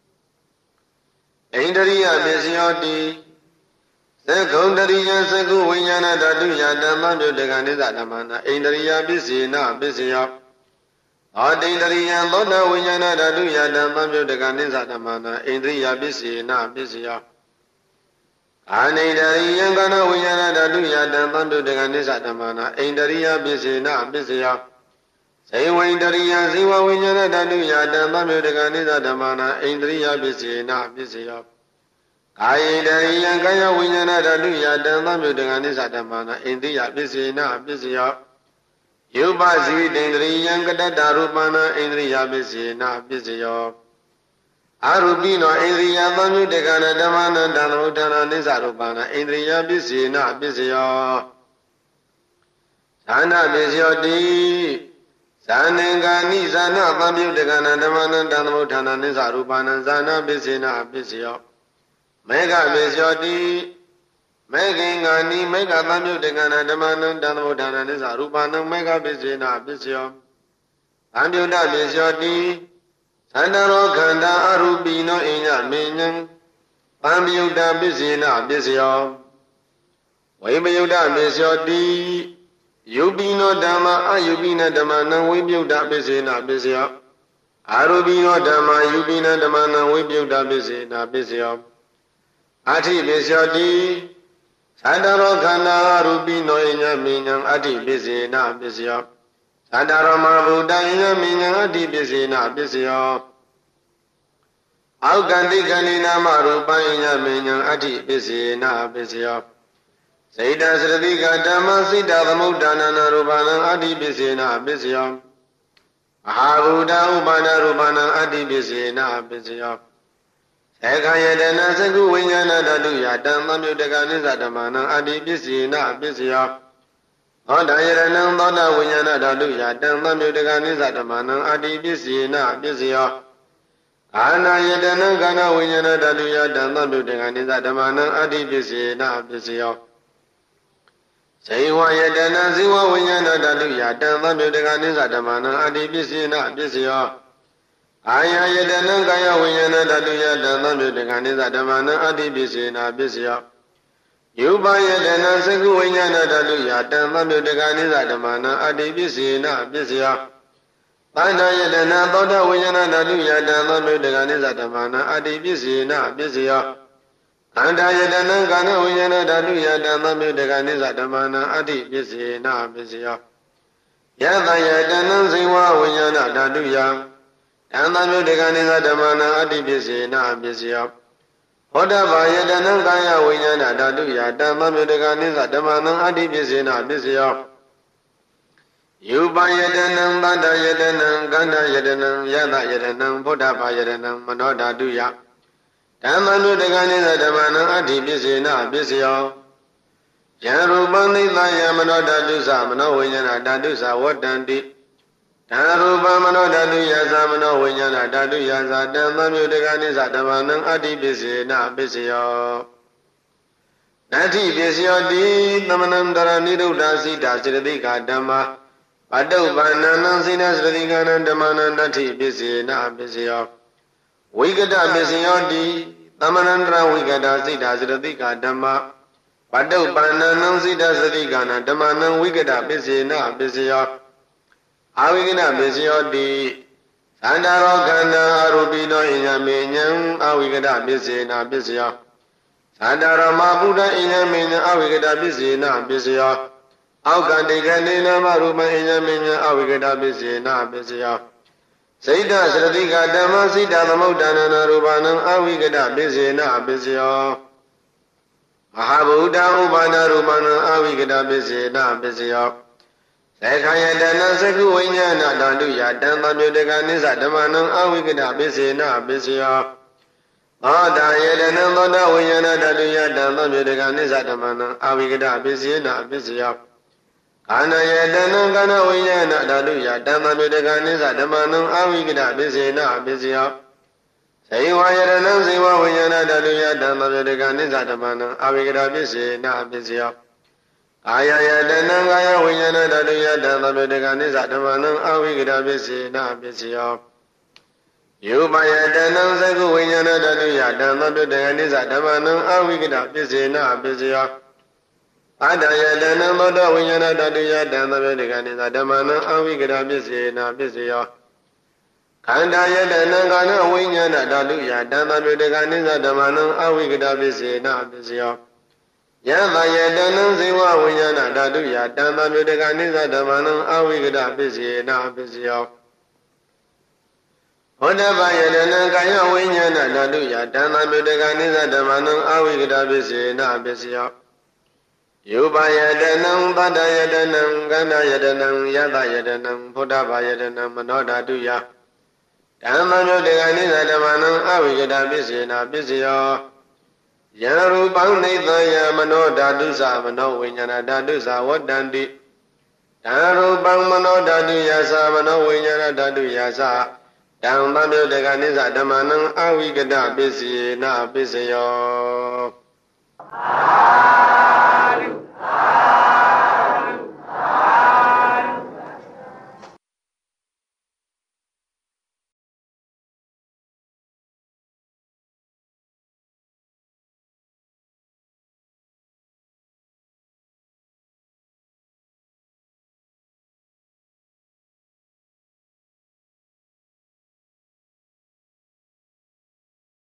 Speaker 2: Indriya bisiyoti. Sekundariya seku vinyana dhatu yadana myudaganiza dhammana indriya bisiyena bisiya. Adindriya thoda vinyana dhatu yadana myudaganiza dhammana indriya bisiyena bisiya. Anindriya kana vinyana dhatu yadana myudaganiza dhammana indriya bisiyena bisiya. Saiva indriya saiva vinyana dhatu yadana myudaganiza dhammana indriya bisiyena bisiya. Kaya indriya kaya vinyana dhatu yadana myudaganiza dhammana indriya bisiyena bisiya. Yupa sivitindriya kadada rupana indriya bisiyena bisiya. Arupino indriya mamyudagana dhammana dhammabuddhana nisa rupana indriya bisiyena bisiya. Sana bisiyoti. Sanengani sana mamyudagana dhammana dhammabuddhana nisa rupana sana bisiyena bisiya. Mega bisiyoti. Megingani mega mamyudagana dhammana dhammabuddhana nisa rupana mega bisiyena bisiya. Amyuda bisiyoti. Sandaro Kanda Arubino Inya Minyan Pamyuda Bizina Bizio Wabayuda Bizio di Yubino Dama Ayubina Damana Wibuda Bizina Bizio Arubino Dama Yubina Damana Wibuda Bizina Bizio Ati Bizio di Sandaro Kanda Arubino Inya Minyan Ati Bizina Bizio Sandaro Mabuda Inya Minyan Ati Bizina Bizio Augandi Ganina Marupa Inya Minyan Ati Bizina Bizio Saida Sradika Dhamma Sita Dhamudana Narubana Adi Bizina Bizio Mahabuddha Upana Rupana Adi Bizina Bizio Sekayadana Sagu Vinyana Daduya Dhamma Mudagani Dhamana Adi Bizina Bizio Odayana Dhamma Vinyana Daduya Dhamma Mudagani Dhamana Adi Bizina Bizio Anayadana Gana Vinyana Daduya Dhamma Mudagani Dhamana Adi Bizina Bizio Saywa Yadana Ziwa Vinyana Daduya Dhamma Mudagani Dhamana Adi Bizina Bizio Aya Yadana Gaya Vinyana Daduya Dhamma Mudagani Dhamana Adi Bizina Bizio Yuba Yadana Sagu Vinyana Daduya Dhamma Mudagani Dhamana Adi Bizina Bizio Tanda Yadana Bodha Vinyana Daduya Dhamma Mudagani Dhamana Adi Bizina Bizio Anda Yadana Gana Vinyana Daduya Dhamma Mudagani Dhamana Adi Bizina Bizio Yada Yadana Ziwa Vinyana Daduya Dhamma Mudagani Dhamana Adi Bizina Bizio Oda Yadana Gaya Vinyana Daduya Dhamma Mudagani Dhamana Adi Bizina Bizio Yuba Yadana Bada Yadana Ganda Yadana Yada Yadana Bodha Yadana Manoda Duya Dhamma Mudagani Dhamana Adi Bizina Bizio Yarubani Laya Manoda Dusa Mano Vinyana Dadusa Wadandi Daruba Manoda Duyaza Mano Vinyana Daduyaza Dhamma Mudagani Dhamana Adi Bizina Bizio Nati Bizio Di Dhamanandara Niruda Sita Siddhika Dhamma Padau Banana Sina Siddhika Dhamana Nati Bizina Bizio Vigada Bizio Di Dhamanandra Vigada Sita Siddhika Dhamma Padau Banana Sita Siddhika Dhamana Vigada Bizina Bizio Avigana Bizio Di Sandaro Gana Arubino Inya Minyan Avigada Bizina Bizio Sandaro Mabuddha Inya Minyan Avigada Bizina Bizio Augandi Ganina Maruma Inya Minyan Avigada Bizina Bizio Saida Sradika Dhamma Sita Dhamudana Narubana Avigada Bizina Bizio Mahabuddha Upana Rupana Avigada Bizina Bizio Sekayadana Sagu Vinyana Daduya Dhamma Mudagani Dhamana Avigada Bizina Bizio Oda Yadana Bodha Vinyana Daduya Dhamma Mudagani Dhamana Avigada Bizina Bizio Kana Yadana Gana Vinyana Daduya Dhamma Mudagani Dhamana Avigada Bizina Bizio Saywa Yadana Ziwa Vinyana Daduya Dhamma Mudagani Dhamana Avigada Bizina Bizio Aya Yadana Gaya Vinyana Daduya Dhamma Mudagani Dhamana Avigada Bizina Bizio Yuba Yadana Sagu Vinyana Daduya Dhamma Mudagani Dhamana Avigada Bizina Bizio Ada Yadana Bodha Vinyana Daduya Dhamma Mudagani Dhamana Avigada Bizina Bizio Kanda Yadana Gana Vinyana Daduya Dhamma Mudagani Dhamana Avigada Bizina Bizio Yada Yadana Ziwa Vinyana Daduya Dhamma Mudagani Dhamana Avigada Bizina Bizio Odava Yadana Gaya Vinyana Daduya Dhamma Mudagani Dhamana Avigada Bizina Bizio Yuba Yadana Bada Yadana Ganda Yadana Yada Yadana Bodhava Yadana Manoda Duya Dhamma Mudagani Dhamana Avigada Bizina Bizio Yarubang Nithaya Manoda Dusa Mano Vinyana Dadusa Wadandi Darubang Manoda Duyasa Mano Vinyana Daduyasa Dhamma Mudagani Dhamana Avigada Bizina Bizio Hallelujah.